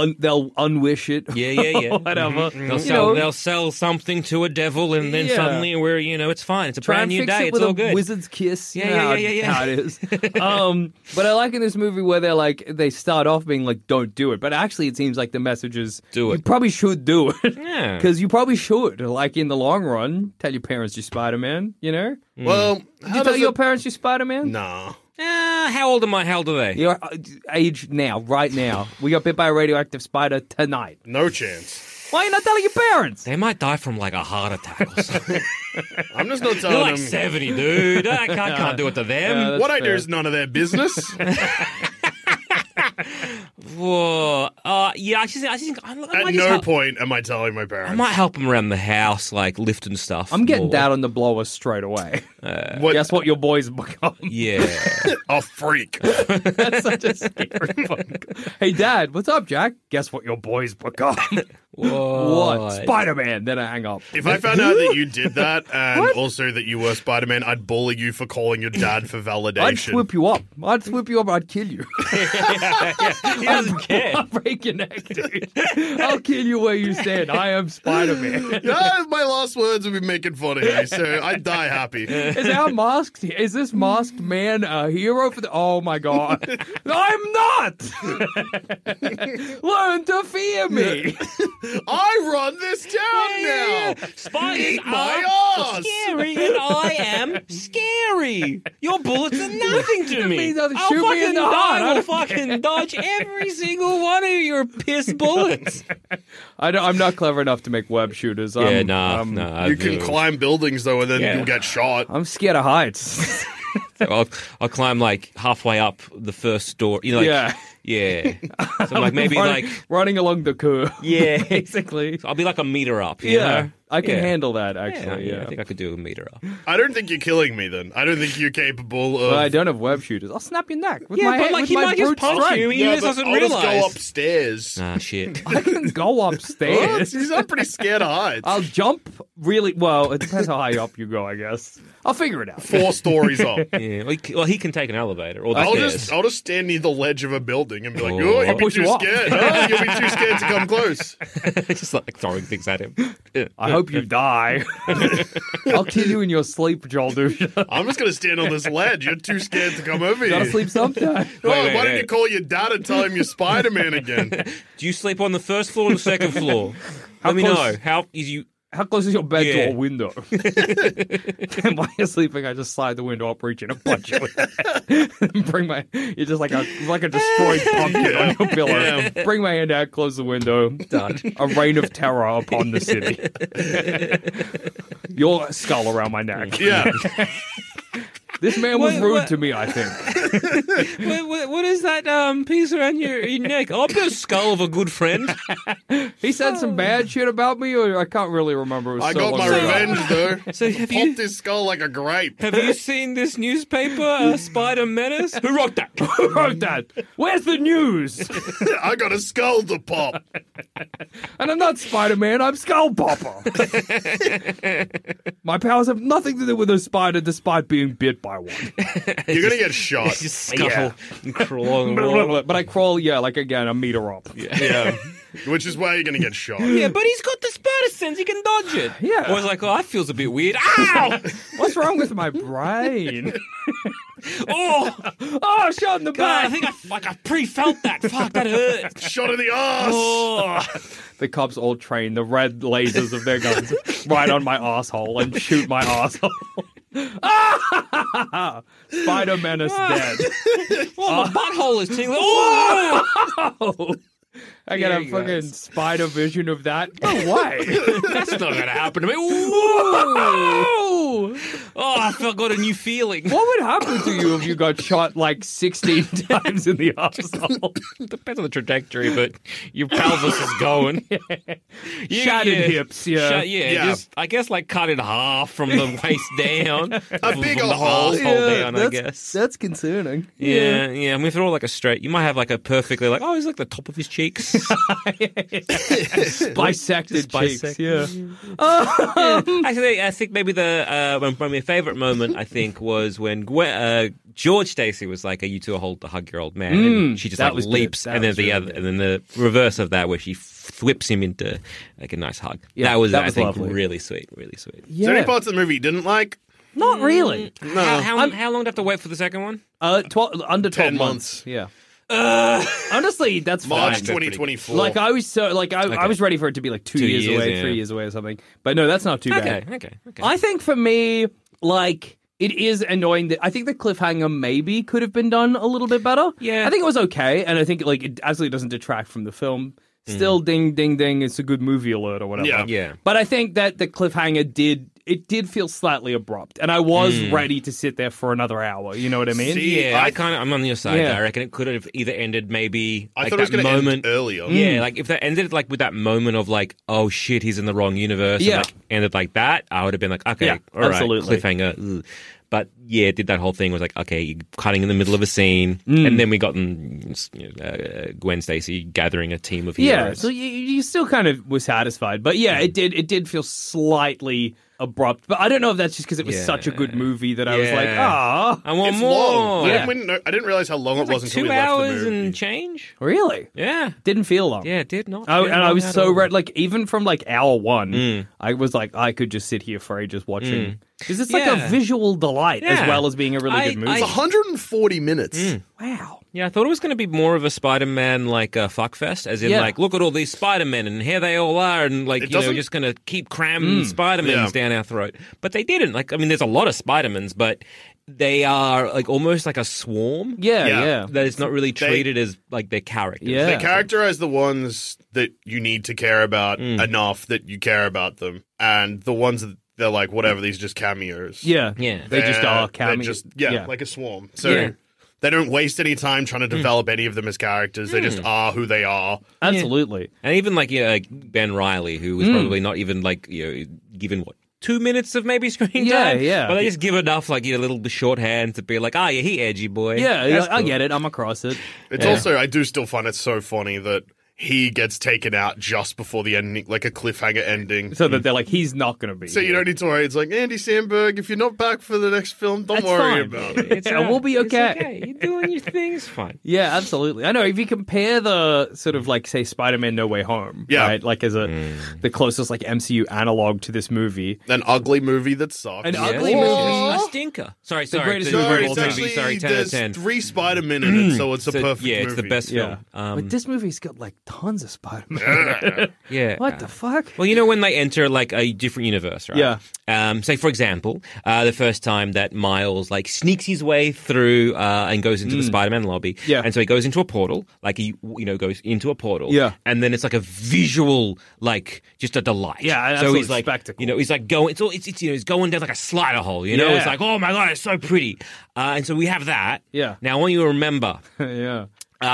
unwish it. Yeah. or whatever. They'll sell something to a devil, and then suddenly we're it's fine. It's a Try brand and new fix day. it It's with all a good. wizard's kiss. You Yeah, know yeah. how it is. But I like in this movie where they're like, they start off being like, don't do it. But actually it seems like the message is, Do it. you probably should do it. Yeah. Because you probably should. Like in the long run, tell your parents you're Spider-Man, Well, Did you tell your parents you're Spider-Man? Nah. How old am I? How old are they? Your age now, right now. We got bit by a radioactive spider tonight. No chance. Why are you not telling your parents? They might die from like a heart attack or something. I'm just not They're telling like them. 70, dude. I can't do it to them. that's What I do fair. is none of their business. Whoa. I think I At might just no help, point am I telling my parents. I might help them around the house, like lifting stuff. I'm getting more. dad on the blower straight away. What? Guess what your boys become? Yeah. A freak. That's such a scary fucking... Hey, Dad, what's up, Jack? Guess what your boys become? What? Spider-Man. Then I hang up. If I found out that you did that and also that you were Spider-Man, I'd bully you for calling your dad for I'd validation. swoop you up. I'd kill you. He doesn't care. I'll break your neck, dude. I'll kill you where you stand. I am Spider-Man. Yeah, my last words would be making fun of you, so I'd die happy. Is this masked man a hero for the... Oh, my God. I'm not! Learn to fear me. I run this town now! Spiders Eat my are ass! scary, and I am scary. Your bullets are nothing to me. means nothing. I'll Shoot me fucking in the heart. I I'll don't fucking dodge every single one of your piss bullets. I'm not clever enough to make web shooters. Yeah, I'm, nah. You can climb buildings, though, and then Yeah. you'll get shot. I'm scared of heights. I'll climb like halfway up the first story. Yeah. Yeah. So like maybe running along the curb. Yeah. Basically. I'll be like a meter up. You know? I can Yeah. handle that actually. Yeah, Yeah. I think I could do a meter up. I don't think you're killing me, then. I don't think you're capable of... But I don't have web shooters. I'll snap your neck with Yeah, my but hand, like with he my might just brute punch strength. you. He Yeah, just but doesn't I'll just realize. go upstairs. Ah, shit. I can go What? upstairs. He's not pretty scared of heights. I'll jump really well. It depends how high up you go, I guess. I'll figure it out. 4 stories up. Yeah, well, he can take an elevator or the I'll stairs. I'll just stand near the ledge of a building and be like, Oh. oh, I'll you'll be push too you off. scared. Oh, you'll be too scared to come close. Just like throwing things at him. I hope you die. I'll kill you in your sleep, Joel douche. I'm just going to stand on this ledge. You're too scared to come over Gotta here. sleep sometime. Oh, Wait, why don't wait. you call your dad and tell him you're Spider-Man again? Do you sleep on the first floor or the second floor? Let me close- know. How is you? How close is your bed to Yeah. a window? And while you're sleeping, I just slide the window up, reach in and punch you with it. Bring my, you're just like a destroyed pumpkin on your pillow. Bring my hand out, close the window. Done. A reign of terror upon the city. Your skull around my neck. Yeah. This man was What- rude what- to me, I think. What is that piece around your neck? Oh, a skull of a good friend. He said some bad shit about me, or I can't really remember. It was I so got long my ago. revenge, though. So have you Popped his skull like a grape. have you seen this newspaper, Spider Menace? Who wrote that? Who wrote that? Where's the news? I got a skull to pop. And I'm not Spider-Man, I'm Skull Popper. My powers have nothing to do with a spider despite being bit by one. You're going to get shot. Just scuttle and crawl and roll. But I crawl, like again, a meter up. Yeah. Which is why you're going to get shot. Yeah, but he's got the spider sense. He can dodge it. Yeah. Or it's like, oh, that feels a bit weird. Ow! What's wrong with my brain? Oh, Oh, shot in the God, I back. think I pre-felt that. Fuck, that hurt. Shot in the ass. Oh. The cops all train the red lasers of their guns right on my asshole and shoot my asshole. Spider Menace dead. Oh, the butthole is tingling. Oh! I got Yeah, a you fucking guys. spider vision of that. No way. That's not going to happen to me. Ooh. Oh, I got a new feeling. What would happen to you if you got shot like 16 times in the asshole? Depends on the trajectory, but your pelvis is going. Shattered hips, yeah. Yeah. Just, I guess like cut in half from the waist down. A bigger from the hole. asshole down, I guess. That's concerning. Yeah, yeah. I mean, if they're all like a straight, you might have like a perfectly like, oh, he's like the top of his cheeks. Bisected cheeks, bisect- yeah. Actually, I think maybe my favorite moment, I think, was when George Stacy was like, "Are you two hold to hug your old man?" And she just that like was good. leaps, That and then was the really other, good. and then the reverse of that, where she whips him into like a nice hug. Yeah, that was that I was think lovely. really sweet, really sweet. Is there any parts of the movie you didn't like? Not really. How long do you have to wait for the second one? 12, under 12 10 months. Yeah. Honestly, that's March fine. 2024. Like I was so like I was ready for it to be like 2 years away, yeah. 3 years away or something. But no, that's not too bad. Okay. I think for me, like it is annoying that I think the cliffhanger maybe could have been done a little bit better. Yeah. I think it was okay, and I think like it absolutely doesn't detract from the film. Still, ding, ding, ding. It's a good movie alert or whatever. Yeah. Yeah. But I think that the cliffhanger did feel slightly abrupt, and I was ready to sit there for another hour. You know what I mean? See, Yeah, I'm on your side. Yeah. There. I reckon it could have either ended maybe I like thought it was that going to end moment. earlier. Yeah, like if that ended like with that moment of like, oh shit, he's in the wrong universe. Yeah. And, like, ended like that, I would have been like, okay, Yeah, all right, absolutely. cliffhanger. Ugh. But yeah, it did that whole thing was like, okay, you're cutting in the middle of a scene, and then we got Gwen Stacy gathering a team of Yeah, heroes. so you still kind of were satisfied, but yeah, it did feel slightly abrupt. But I don't know if that's just because it was Yeah. such a good movie that I was like, Yeah. ah, I want It's more. long. Yeah. I didn't realize how long it was Like until 2 we left hours the movie. and change. really? Yeah, Didn't feel long. yeah, it did not. Oh, feel and I long was at so all. ready. Like even from like hour one, I was like, I could just sit here for ages watching because it's like a Yeah. visual delight as Yeah. well as being a really I- good movie. It's 140 minutes. Wow. Yeah, I thought it was going to be more of a Spider-Man like fuckfest, as in Yeah. like, look at all these Spider-Men and here they all are, and like It you know, doesn't- just going to keep cramming Spider-Mans Yeah. down our throat. But they didn't. Like, I mean, there's a lot of Spider-Mans, but they are like almost like a swarm. Yeah, Yeah. yeah. That is not really treated as like their characters. Yeah. They characterize the ones that you need to care about enough that you care about them, and the ones that they're like, whatever, these are just cameos. Yeah. Yeah. They just are They're cameos. just like a swarm. So Yeah. they don't waste any time trying to develop any of them as characters. They just are who they are. Absolutely. And even like like Ben Riley, who was probably not even like given what 2 minutes of maybe screen Yeah, time. yeah. But they just give enough like little shorthand to be like, yeah, he edgy boy. Yeah, That's I cool. get it. I'm across it. It's also, I do still find it so funny that he gets taken out just before the ending, like a cliffhanger ending. So that they're like, he's not going to be. So you don't need to worry. It's like, Andy Samberg, if you're not back for the next film, don't That's worry fine. about it. It's Yeah, we'll be it's okay. You're doing your thing. It's fine. Yeah, absolutely. I know if you compare the sort of like say Spider-Man No Way Home, Yeah. right? Like as the closest like MCU analog to this movie. An ugly movie that sucks. An Yeah. ugly Or- movie. A stinker. Sorry. greatest The movie No, of greatest all it's time. actually, Sorry, 10 out of there's 10. 3 Spider-Men in it, so it's a So, perfect yeah, movie. it's the best Yeah. film. But this movie's got like tons of Spider-Man. Yeah. What the fuck? Well, you know when they enter like a different universe, right? Yeah. Say, for example, the first time that Miles like sneaks his way through and goes into the Spider-Man lobby. Yeah. And so he goes into a portal, like he, goes into a portal. Yeah. And then it's like a visual, like just a delight. Yeah, an so absolute he's like, spectacle. he's like going, it's he's going down like a slider hole, you know? Yeah. It's like, oh my God, it's so pretty. And so we have that. Yeah. Now I want you to remember, Yeah.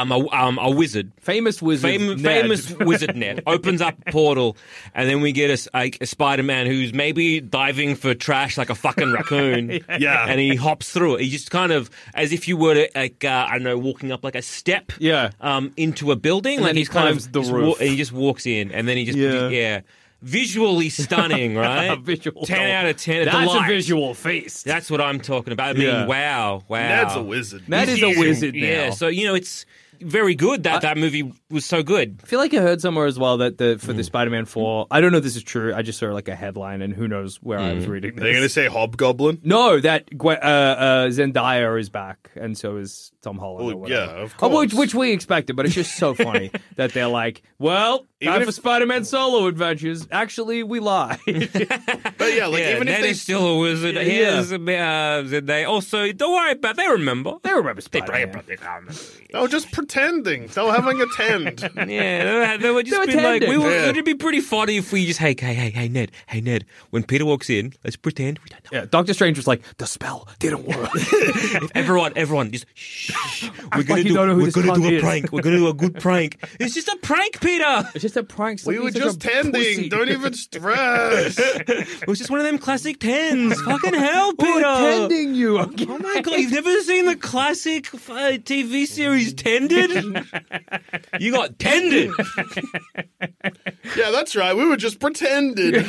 a wizard. Famous wizard. Ned. Famous wizard Ned opens up a portal, and then we get a Spider-Man who's maybe diving for trash like a fucking raccoon. Yeah. And he hops through it. He just kind of, as if you were to, like, I don't know, walking up like a step. Yeah. Into a building. And like then he he's kind climbs of the just roof. and he just walks in, and then he just Yeah. visually stunning, right? Visual 10 out of 10. That's delight. a visual feast. That's what I'm talking about. I mean, Yeah. wow. Ned's a wizard. Ned is a wizard now. Yeah, so, it's very good that movie was so good. I feel like I heard somewhere as well that for the Spider-Man 4, I don't know if this is true, I just saw like a headline and who knows where I was reading this. Are you going to say Hobgoblin? No, that Zendaya is back and so is Tom Holland or Oh, whatever. yeah, of Oh, course. which we expected, but it's just so funny that they're like, well, Even time if- for Spider-Man solo adventures. Actually, we lied. But yeah, like even Ned if they is still a wizard. Yeah. Here's they also don't worry about. They remember. They remember Spider-Man. they were just pretending. They were having a tend. Yeah, they were just They were being like, tending. Yeah. it'd be pretty funny if we just, hey, Ned, when Peter walks in, let's pretend we don't know. Yeah, Doctor Strange was like, the spell didn't work. Everyone, just shh. We're like you don't know who this cunt do a is. prank. We're gonna do a good prank. It's just a prank, Peter. It's just a prank. We Stop were being just such a tending. pussy. Don't even stress. It was just one of them classic tens. Fucking hell, Peter. We're tending you. Okay? Oh my God, you've never seen the classic TV series Tended? You got tended. Yeah, that's right. We were just pretending.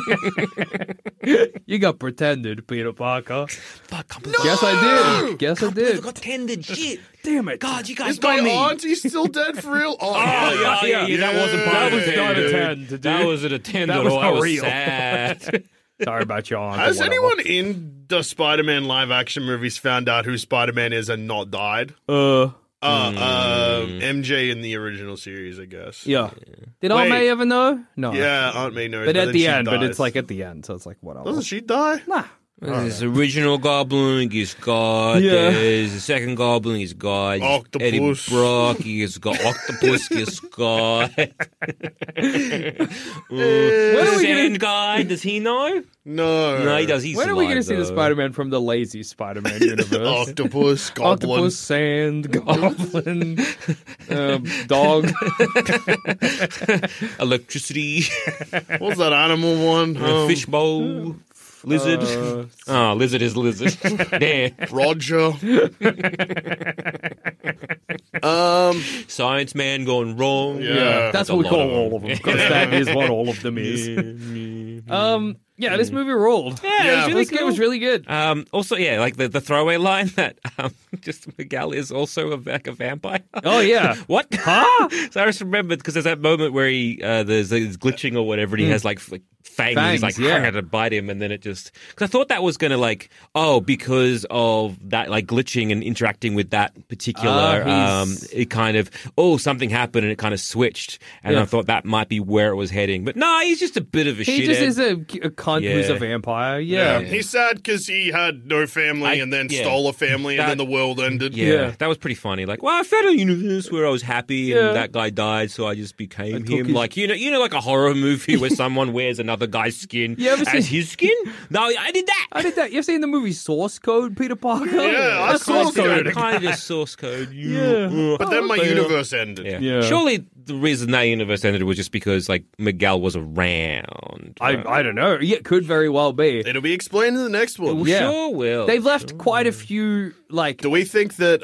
You got pretended, Peter Parker. Fuck, Guess I did. Guess I I did. got tended. Shit. Damn it. God, you guys Is my got me. auntie still dead for real? Oh, Yeah, that wasn't part That of was the not a tend, 10 dude. to do. That was an attend. That was That not was real. sad. Sorry about your aunt. or Has whatever. anyone in the Spider-Man live-action movies found out who Spider-Man is and not died? MJ in the original series, I guess. Yeah. Did Aunt Wait. May ever know? No. Yeah, Aunt May knows. But at then the she end, but dies. it's like at the end, so it's like whatever. Doesn't she die? Nah. There's the original Goblin, he's God. Yeah. There's the second Goblin, he's God. Octopus. Eddie Brock, he's God. Octopus, he's God. Sand guy, does he know? No. No, he does. He's When are we alive, going to see the though. Spider-Man from the lazy Spider-Man universe? Octopus, Goblin. Octopus, sand, goblin, dog. Electricity, What was that animal one? fishbowl, lizard. Oh, lizard is lizard. There. Roger. Science man going wrong. Yeah. That's a what we lot call of them. all of them, because that is what all of them is. Yeah, this movie ruled. Yeah, it was really It was really good. Also, yeah, like the throwaway line that just Miguel is also a vampire. Oh, yeah. What? Huh? So I just remembered because there's that moment where there's glitching or whatever, and he has like fangs, and he's like Fangs, yeah. trying to bite him, and then it just because I thought that was going to because of that like glitching and interacting with that particular it kind of something happened and it kind of switched, and Yeah. I thought that might be where it was heading, but no, he's just a bit of a He shithead. just is a cunt who's Yeah. a vampire. Yeah. Yeah. He's sad because he had no family and then yeah. stole a family and That- then the world ended. Yeah, that was pretty funny. Like, well, I found a universe where I was happy Yeah. and that guy died, so I just became took him. his- Like, you know, like a horror movie where someone wears another guy's skin You ever as seen- his skin. No, I did that. I did that. You've seen the movie Source Code, Peter Parker? Yeah, I That's saw Source it. Code. Kind of just source code. Yeah. But then my Peter. universe ended. Yeah. Yeah. Surely the reason that universe ended was just because like Miguel was around. I don't know. Yeah, it could very well be. It'll be explained in the next one. Yeah. Sure will. They've left quite a few, like... Do we think that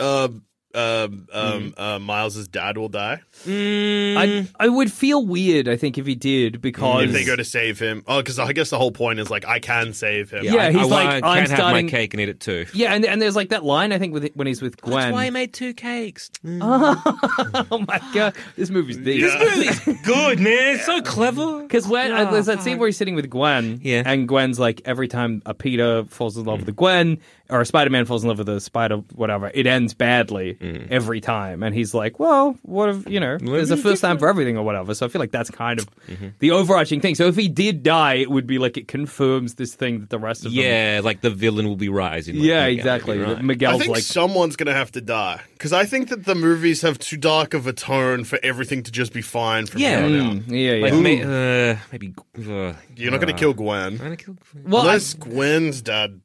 Miles's dad will die I would feel weird, I think, if he did, because... if they go to save him? Oh, because I guess the whole point is like I can save him. Yeah, he's like, I I'm can't have starting- my cake and eat it too. Yeah, and there's like that line, I think, when he's with Gwen. That's why I made 2 cakes. Oh my god, this movie's deep. Yeah. This movie's good, man. It's so clever. Because when there's that scene where he's sitting with Gwen, Yeah. and Gwen's like, every time a Peter falls in love with a Gwen, or a Spider-Man falls in love with a Spider, whatever, it ends badly. every time. And he's like, well, what if, there's a first time for everything or whatever. So I feel like that's kind of the overarching thing. So if he did die, it would be like it confirms this thing that the rest of them... Yeah, like the villain will be rising. Like Yeah, Miguel, exactly. right. Miguel's I think like... someone's going to have to die. Because I think that the movies have too dark of a tone for everything to just be fine from Yeah. here on out. Yeah. Like maybe. You're not going to kill Gwen. I'm gonna kill. Well, Unless Gwen's dad...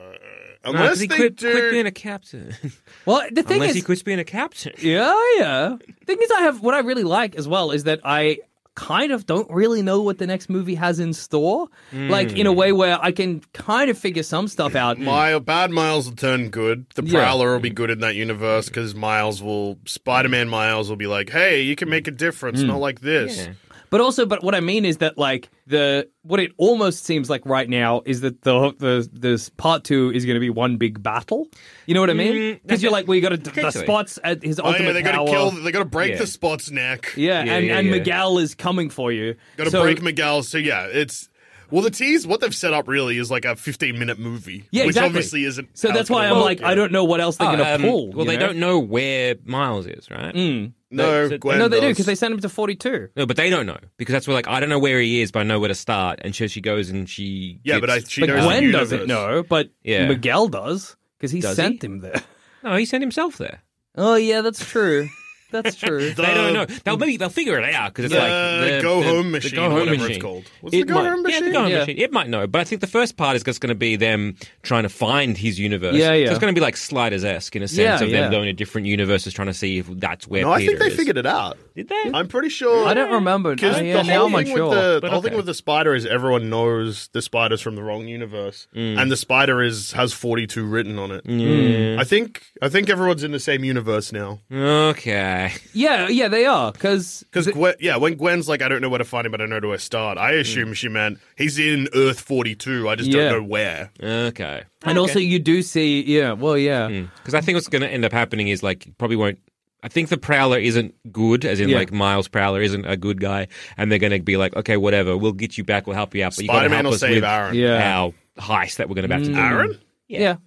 unless he they quit do... being a captain. well, the thing Unless is... he quits being a captain. Yeah. Thing is, what I really like as well is that I kind of don't really know what the next movie has in store. Like, in a way where I can kind of figure some stuff out. Bad Miles will turn good. The Prowler will be good in that universe because Spider-Man Miles will be like, hey, you can make a difference, not like this. Yeah. But what I mean is that like what it almost seems like right now is that this part 2 is going to be one big battle. You know what I mean? Because you're like, well, you got the Potentially. Spots at his Oh, yeah, ultimate they power. they gotta break Yeah. the Spot's neck. Yeah, and yeah. Miguel is coming for you. Gotta break Miguel. So yeah, it's... Well, the tease, what they've set up really is like a 15-minute movie. Yeah, which exactly. obviously isn't... So how that's it's gonna why I'm work, like, yeah. I don't know what else they're going to pull. Well, they don't know where Miles is, right? No, So- Gwen No, they do does. because they sent him to 42. No, but they don't know because that's where like I don't know where he is, but I know where to start. And so she goes and she. Yeah, gets- but she But knows the Gwen universe. doesn't know, but Yeah. Miguel does because he Does sent he? him there. No, he sent himself there. Oh yeah, that's true. That's true. They don't know. They'll figure it out because it's like The Go Home Machine, The Go Home whatever machine. it's called. What's the Go Home Yeah, Machine? the Go Home Yeah. Machine. It might know, but I think the first part is just going to be them trying to find his universe. Yeah, yeah. So it's going to be like Sliders-esque in a sense Yeah, of them yeah. going to different universes trying to see if that's where No, I Peter think they is. figured it out. Did they? I'm pretty sure. I don't remember. Because Yeah, the now whole I'm thing unsure. with the But whole thing okay. with the spider is everyone knows the spider's from the wrong universe, and the spider has 42 written on it. Yeah. I think everyone's in the same universe now. Okay. Yeah, they are because Because when Gwen's like, I don't know where to find him, but I know where to start. I assume she meant he's in Earth 42. I just Yeah. don't know where. Okay. and also you do see Because I think what's going to end up happening is like probably won't. I think the Prowler isn't good, as in Yeah. like Miles Prowler isn't a good guy, and they're going to be like, okay, whatever, we'll get you back, we'll help you out, but you got to Spider-Man help will us save with Aaron. Yeah. our heist that we're going to about to do. Aaron? yeah.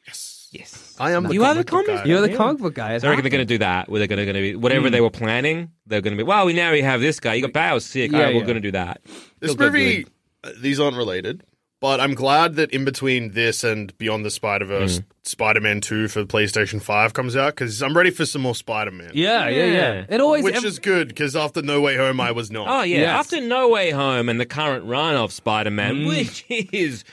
Yes. I am the You are the comic book comic- guy. You're the Yeah. comic book guy. So I reckon they're going to do that, where they're going to be whatever they were planning. They're going to be, well, we have this guy. You got powers, sick. Yeah, All right, we're yeah. going to do that. This It'll go movie, good. these aren't related, but I'm glad that in between this and Beyond the Spider-Verse, Spider-Man 2 for PlayStation 5 comes out, because I'm ready for some more Spider-Man. Yeah. It always Which is good, because after No Way Home, I was not. Oh yeah, Yes. after No Way Home and the current run of Spider-Man, which is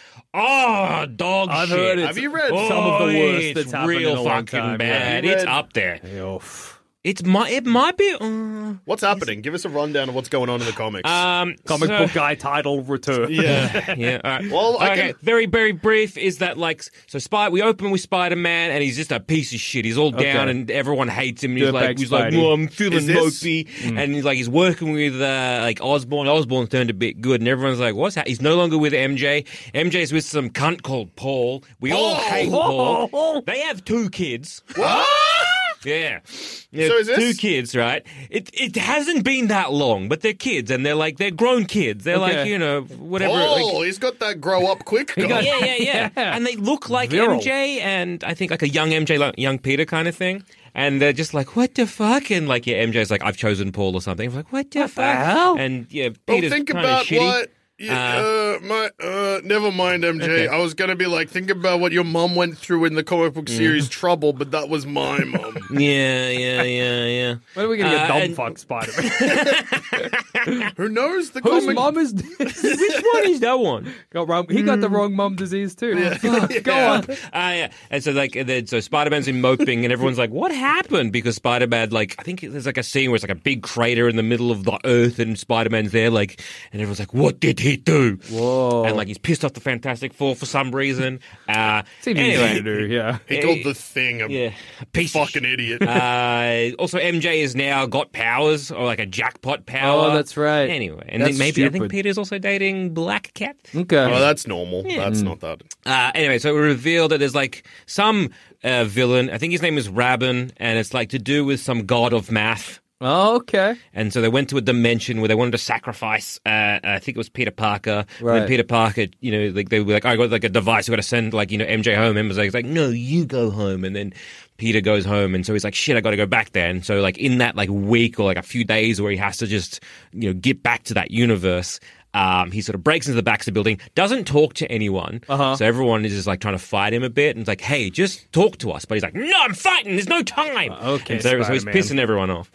dog I've shit. heard it's Have you read some of the worst it's that's happened real in a long fucking time. bad. Yeah. It's up there. Oof. It might be. What's happening? Give us a rundown of what's going on in the comics. Comic so- book guy title return. yeah. Yeah. All right. Well, I okay. can- Very, very brief. Is that like we open with Spider-Man and he's just a piece of shit. He's all down Okay. and everyone hates him. And he's Dirtbag like, Spidey. well, I'm feeling Is this- mopey, and he's working with like Osborn. Osborn turned a bit good, and everyone's like, what's that? He's no longer with MJ. MJ's with some cunt called Paul. We all hate Paul. They have 2 kids. What? Yeah. So is this- 2 kids, right? It hasn't been that long, but they're kids, and they're grown kids. They're Okay. like, whatever. like- Oh, he's got that grow up quick guy. yeah. And they look like Virile. MJ, and I think like a young MJ, like young Peter kind of thing. And they're just like, what the fuck? And like, MJ's like, I've chosen Paul or something. I'm like, what the fuck? hell? And yeah, Well, Peter's think kind about of shitty. what. Never mind, MJ. Okay. I was gonna be like, think about what your mom went through in the comic book series Trouble, but that was my mom. Yeah. When are we going to get dumb and- fuck Spider-Man? Who knows the Whose comic? mom is this? Which one is that one? He got the wrong mom disease too. Fuck, Go on. Yeah. And so so Spider-Man's in moping, and everyone's like, "What happened?" Because Spider-Man, I think there's like a scene where it's like a big crater in the middle of the Earth, and Spider-Man's there, and everyone's like, "What did he do?" Whoa. And he's pissed off the Fantastic Four for some reason. Seems easy anyway, to do, yeah. He called the Thing a piece of fucking idiot. Also, MJ has now got powers, or like a jackpot power. Oh, that's right. Anyway, and That's then maybe I think stupid. Peter's also dating Black Cat. Okay. Oh, that's normal. That's not that. Anyway, so we revealed that there's some villain. I think his name is Rabin, and it's to do with some god of math. Oh, okay. And so they went to a dimension where they wanted to sacrifice, I think it was Peter Parker. Right. And then Peter Parker, like they were like, I got like a device, we got to send MJ home. And he's like, no, you go home. And then Peter goes home. And so he's like, shit, I got to go back there. And so like in that like week or like a few days where he has to just, get back to that universe, he sort of breaks into the Baxter building, doesn't talk to anyone. So everyone is just like trying to fight him a bit. And it's like, hey, just talk to us. But he's like, no, I'm fighting. There's no time. Okay, and so he's Spider-Man. pissing everyone off.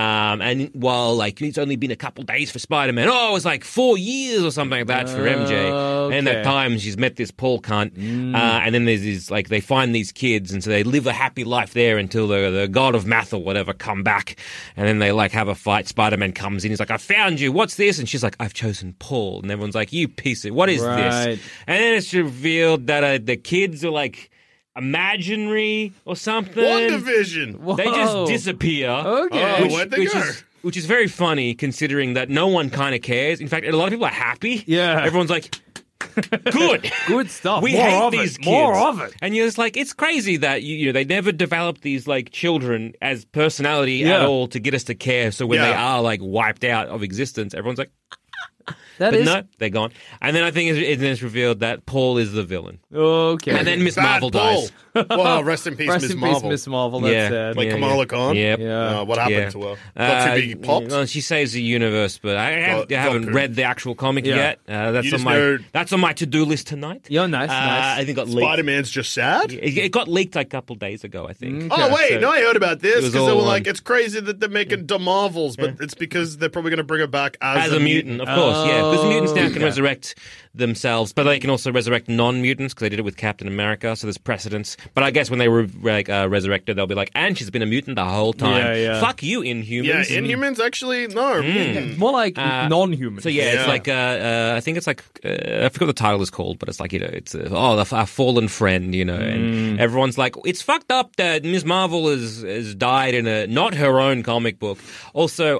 And while like it's only been a couple days for Spider-Man, it was like 4 years or something like that for MJ. And in that time, she's met this Paul cunt. And then there's these like they find these kids, and so they live a happy life there until the god of math or whatever come back, and then they like have a fight. Spider-Man comes in, he's like, I found you. What's this? And she's like, I've chosen Paul. And everyone's like, you piece of what is this? And then it's revealed that the kids are like imaginary or something. WandaVision. They just disappear. Okay. Where'd they go? Which is very funny considering that no one kind of cares. In fact, a lot of people are happy. Yeah. Everyone's like, good. Good stuff. We More hate of these it. kids. More of it. And you're just like, it's crazy that they never developed these like children as personality at all to get us to care. So when they are like wiped out of existence, everyone's like, but no, they're gone. And then I think it's revealed that Paul is the villain. Okay. And then Miss Bad Marvel Paul. dies. Well, rest in peace, Rest Miss in Marvel. peace, Miss Marvel. That's Yeah. sad. Like Kamala Khan. Yep. Yeah. What happened to her? Got too big popped? Well, she saves the universe, but I haven't got read the actual comic Yeah. yet. That's You on just my know- that's on my to-do list tonight. Yeah, nice. I think it got leaked. Spider-Man's just sad? It got leaked like a couple days ago, I think. Oh, wait, So- no, I heard about this was because they all were like, on- it's crazy that they're making the Marvels, but it's because they're probably going to bring her back as As a mutant, of course, yeah. Because mutants now can resurrect themselves, but they can also resurrect non-mutants because they did it with Captain America, so there's precedence. But I guess when they were resurrected, they'll be like, and she's been a mutant the whole time. Yeah, yeah. Fuck you, Inhumans. Yeah, Inhumans actually, no. More like non-human. So yeah, it's like I think it's like I forgot what the title is called, but it's like it's our fallen friend, and everyone's like, it's fucked up that Ms. Marvel has died in a not her own comic book. Also,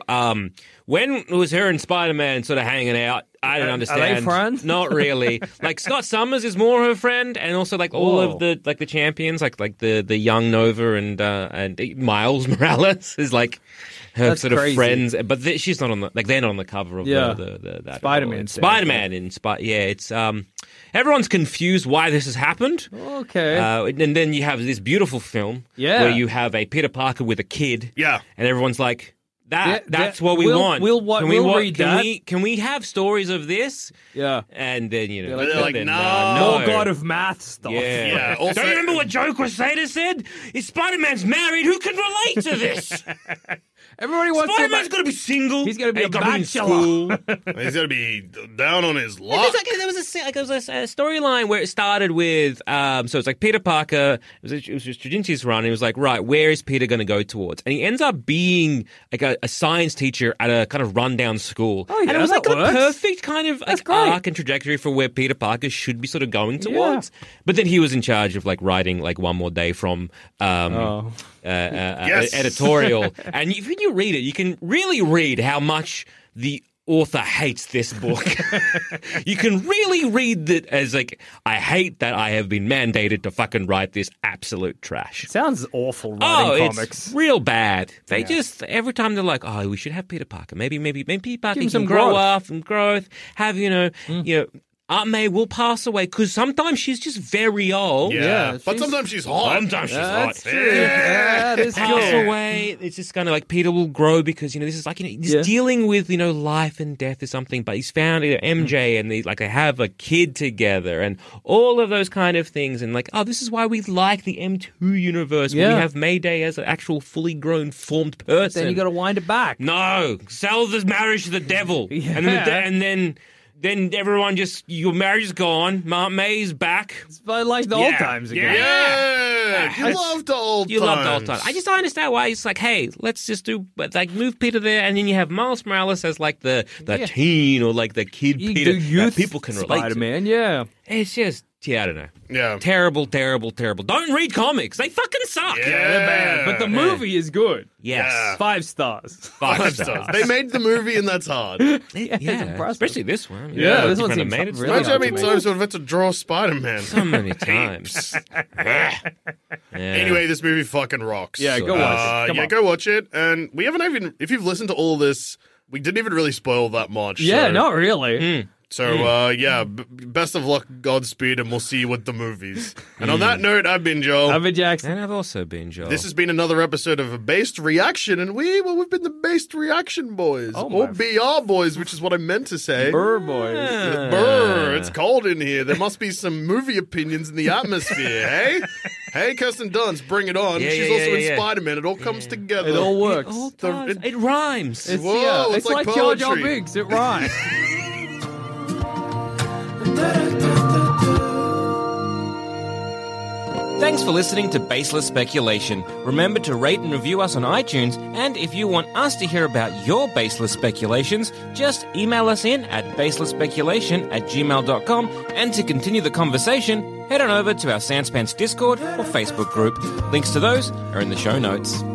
when was her and Spider-Man sort of hanging out? I don't understand. Are they friends? Not really. Like Scott Summers is more her friend, and also like all of the champions, like the young Nova and Miles Morales is like her That's sort of crazy. friends. But she's not on they're not on the cover of that Spider-Man. Spider-Man in it's everyone's confused why this has happened. Okay. And then you have this beautiful film where you have a Peter Parker with a kid. Yeah. And everyone's like, that's what we we'll- want. we'll read can that. can we have stories of this? yeah. And then They're like, then, no. More God of Math stuff. Yeah. Yeah, also- Don't you remember what Joe Crusader said? If Spider-Man's married, who can relate to this? Everybody wants Spider-Man's to. going to be single. He's gonna be He a got in bachelor. school. He's going to be down on his luck. There was a storyline where it started with so it's like Peter Parker. It was just Straczynski's run. And he was like, right, where is Peter going to go towards? And he ends up being like a science teacher at a kind of rundown school. Oh, yeah, and it was like that the works. perfect kind of like great. arc and trajectory for where Peter Parker should be sort of going towards. But then he was in charge of like writing like One More Day from editorial. And if you read it, you can really read how much the author hates this book. You can really read that as like, I hate that I have been mandated to fucking write this absolute trash. Sounds awful writing comics. It's real bad. They just every time they're like, "Oh, we should have Peter Parker. Maybe Peter Parker him can some grow growth. up and growth. Have Aunt May will pass away because sometimes she's just very old. Yeah. But she's- sometimes she's hot. Sometimes she's That's hot. true. Yeah, that is Pass true. away. It's just kind of like Peter will grow because this is like he's dealing with life and death or something. But he's found MJ and they have a kid together and all of those kind of things. And like, oh, this is why we like the M2 universe where we Yeah. have Mayday as an actual fully grown formed person. Then you got to wind it back. No, sell the marriage to the devil, Yeah. and then everyone your marriage is gone. Aunt May's back. It's like the old times again. Yeah. You love the old You times. love the old time. I just don't understand why it's like, hey, let's just move Peter there, and then you have Miles Morales as like the teen or like the kid You Peter do youth that people can relate to. Spider-Man, yeah. It's just, I don't know. Yeah. Terrible, terrible, terrible. Don't read comics. They fucking suck. Yeah, they're bad. But the movie is good. Yes. Yeah. 5 stars. 5 stars. They made the movie, and that's hard. Yeah, impressive. especially this one. Yeah, this one different seems animated really stuff. Imagine how many hard to times we've had to draw Spider-Man. So many times. Yeah. Anyway, this movie fucking rocks. Yeah, go watch it. Come on. Go watch it. And we haven't even, if you've listened to all this, we didn't even really spoil that much. Yeah, so, not really. So, best of luck, Godspeed, and we'll see you with the movies. And on that note, I've been Joel. I've been Jackson. And I've also been Joel. This has been another episode of a Based Reaction, and we've been the Based Reaction Boys. Oh, or my BR Boys, which is what I meant to say. Burr boys. Brr, it's cold in here. There must be some movie opinions in the atmosphere, hey? Hey, Kirsten Dunst, bring it on. Yeah, She's yeah, also yeah, in yeah. Spider-Man. It all comes together. It all works. It all The- does. It rhymes. It's, Whoa, it's it's like like Jar Jar poetry. Binks. It rhymes. Thanks for listening to Baseless Speculation. Remember to rate and review us on iTunes, and if you want us to hear about your baseless speculations, just email us in at baselessspeculation@gmail.com, and to continue the conversation, head on over to our Sanspants Discord or Facebook group. Links to those are in the show notes.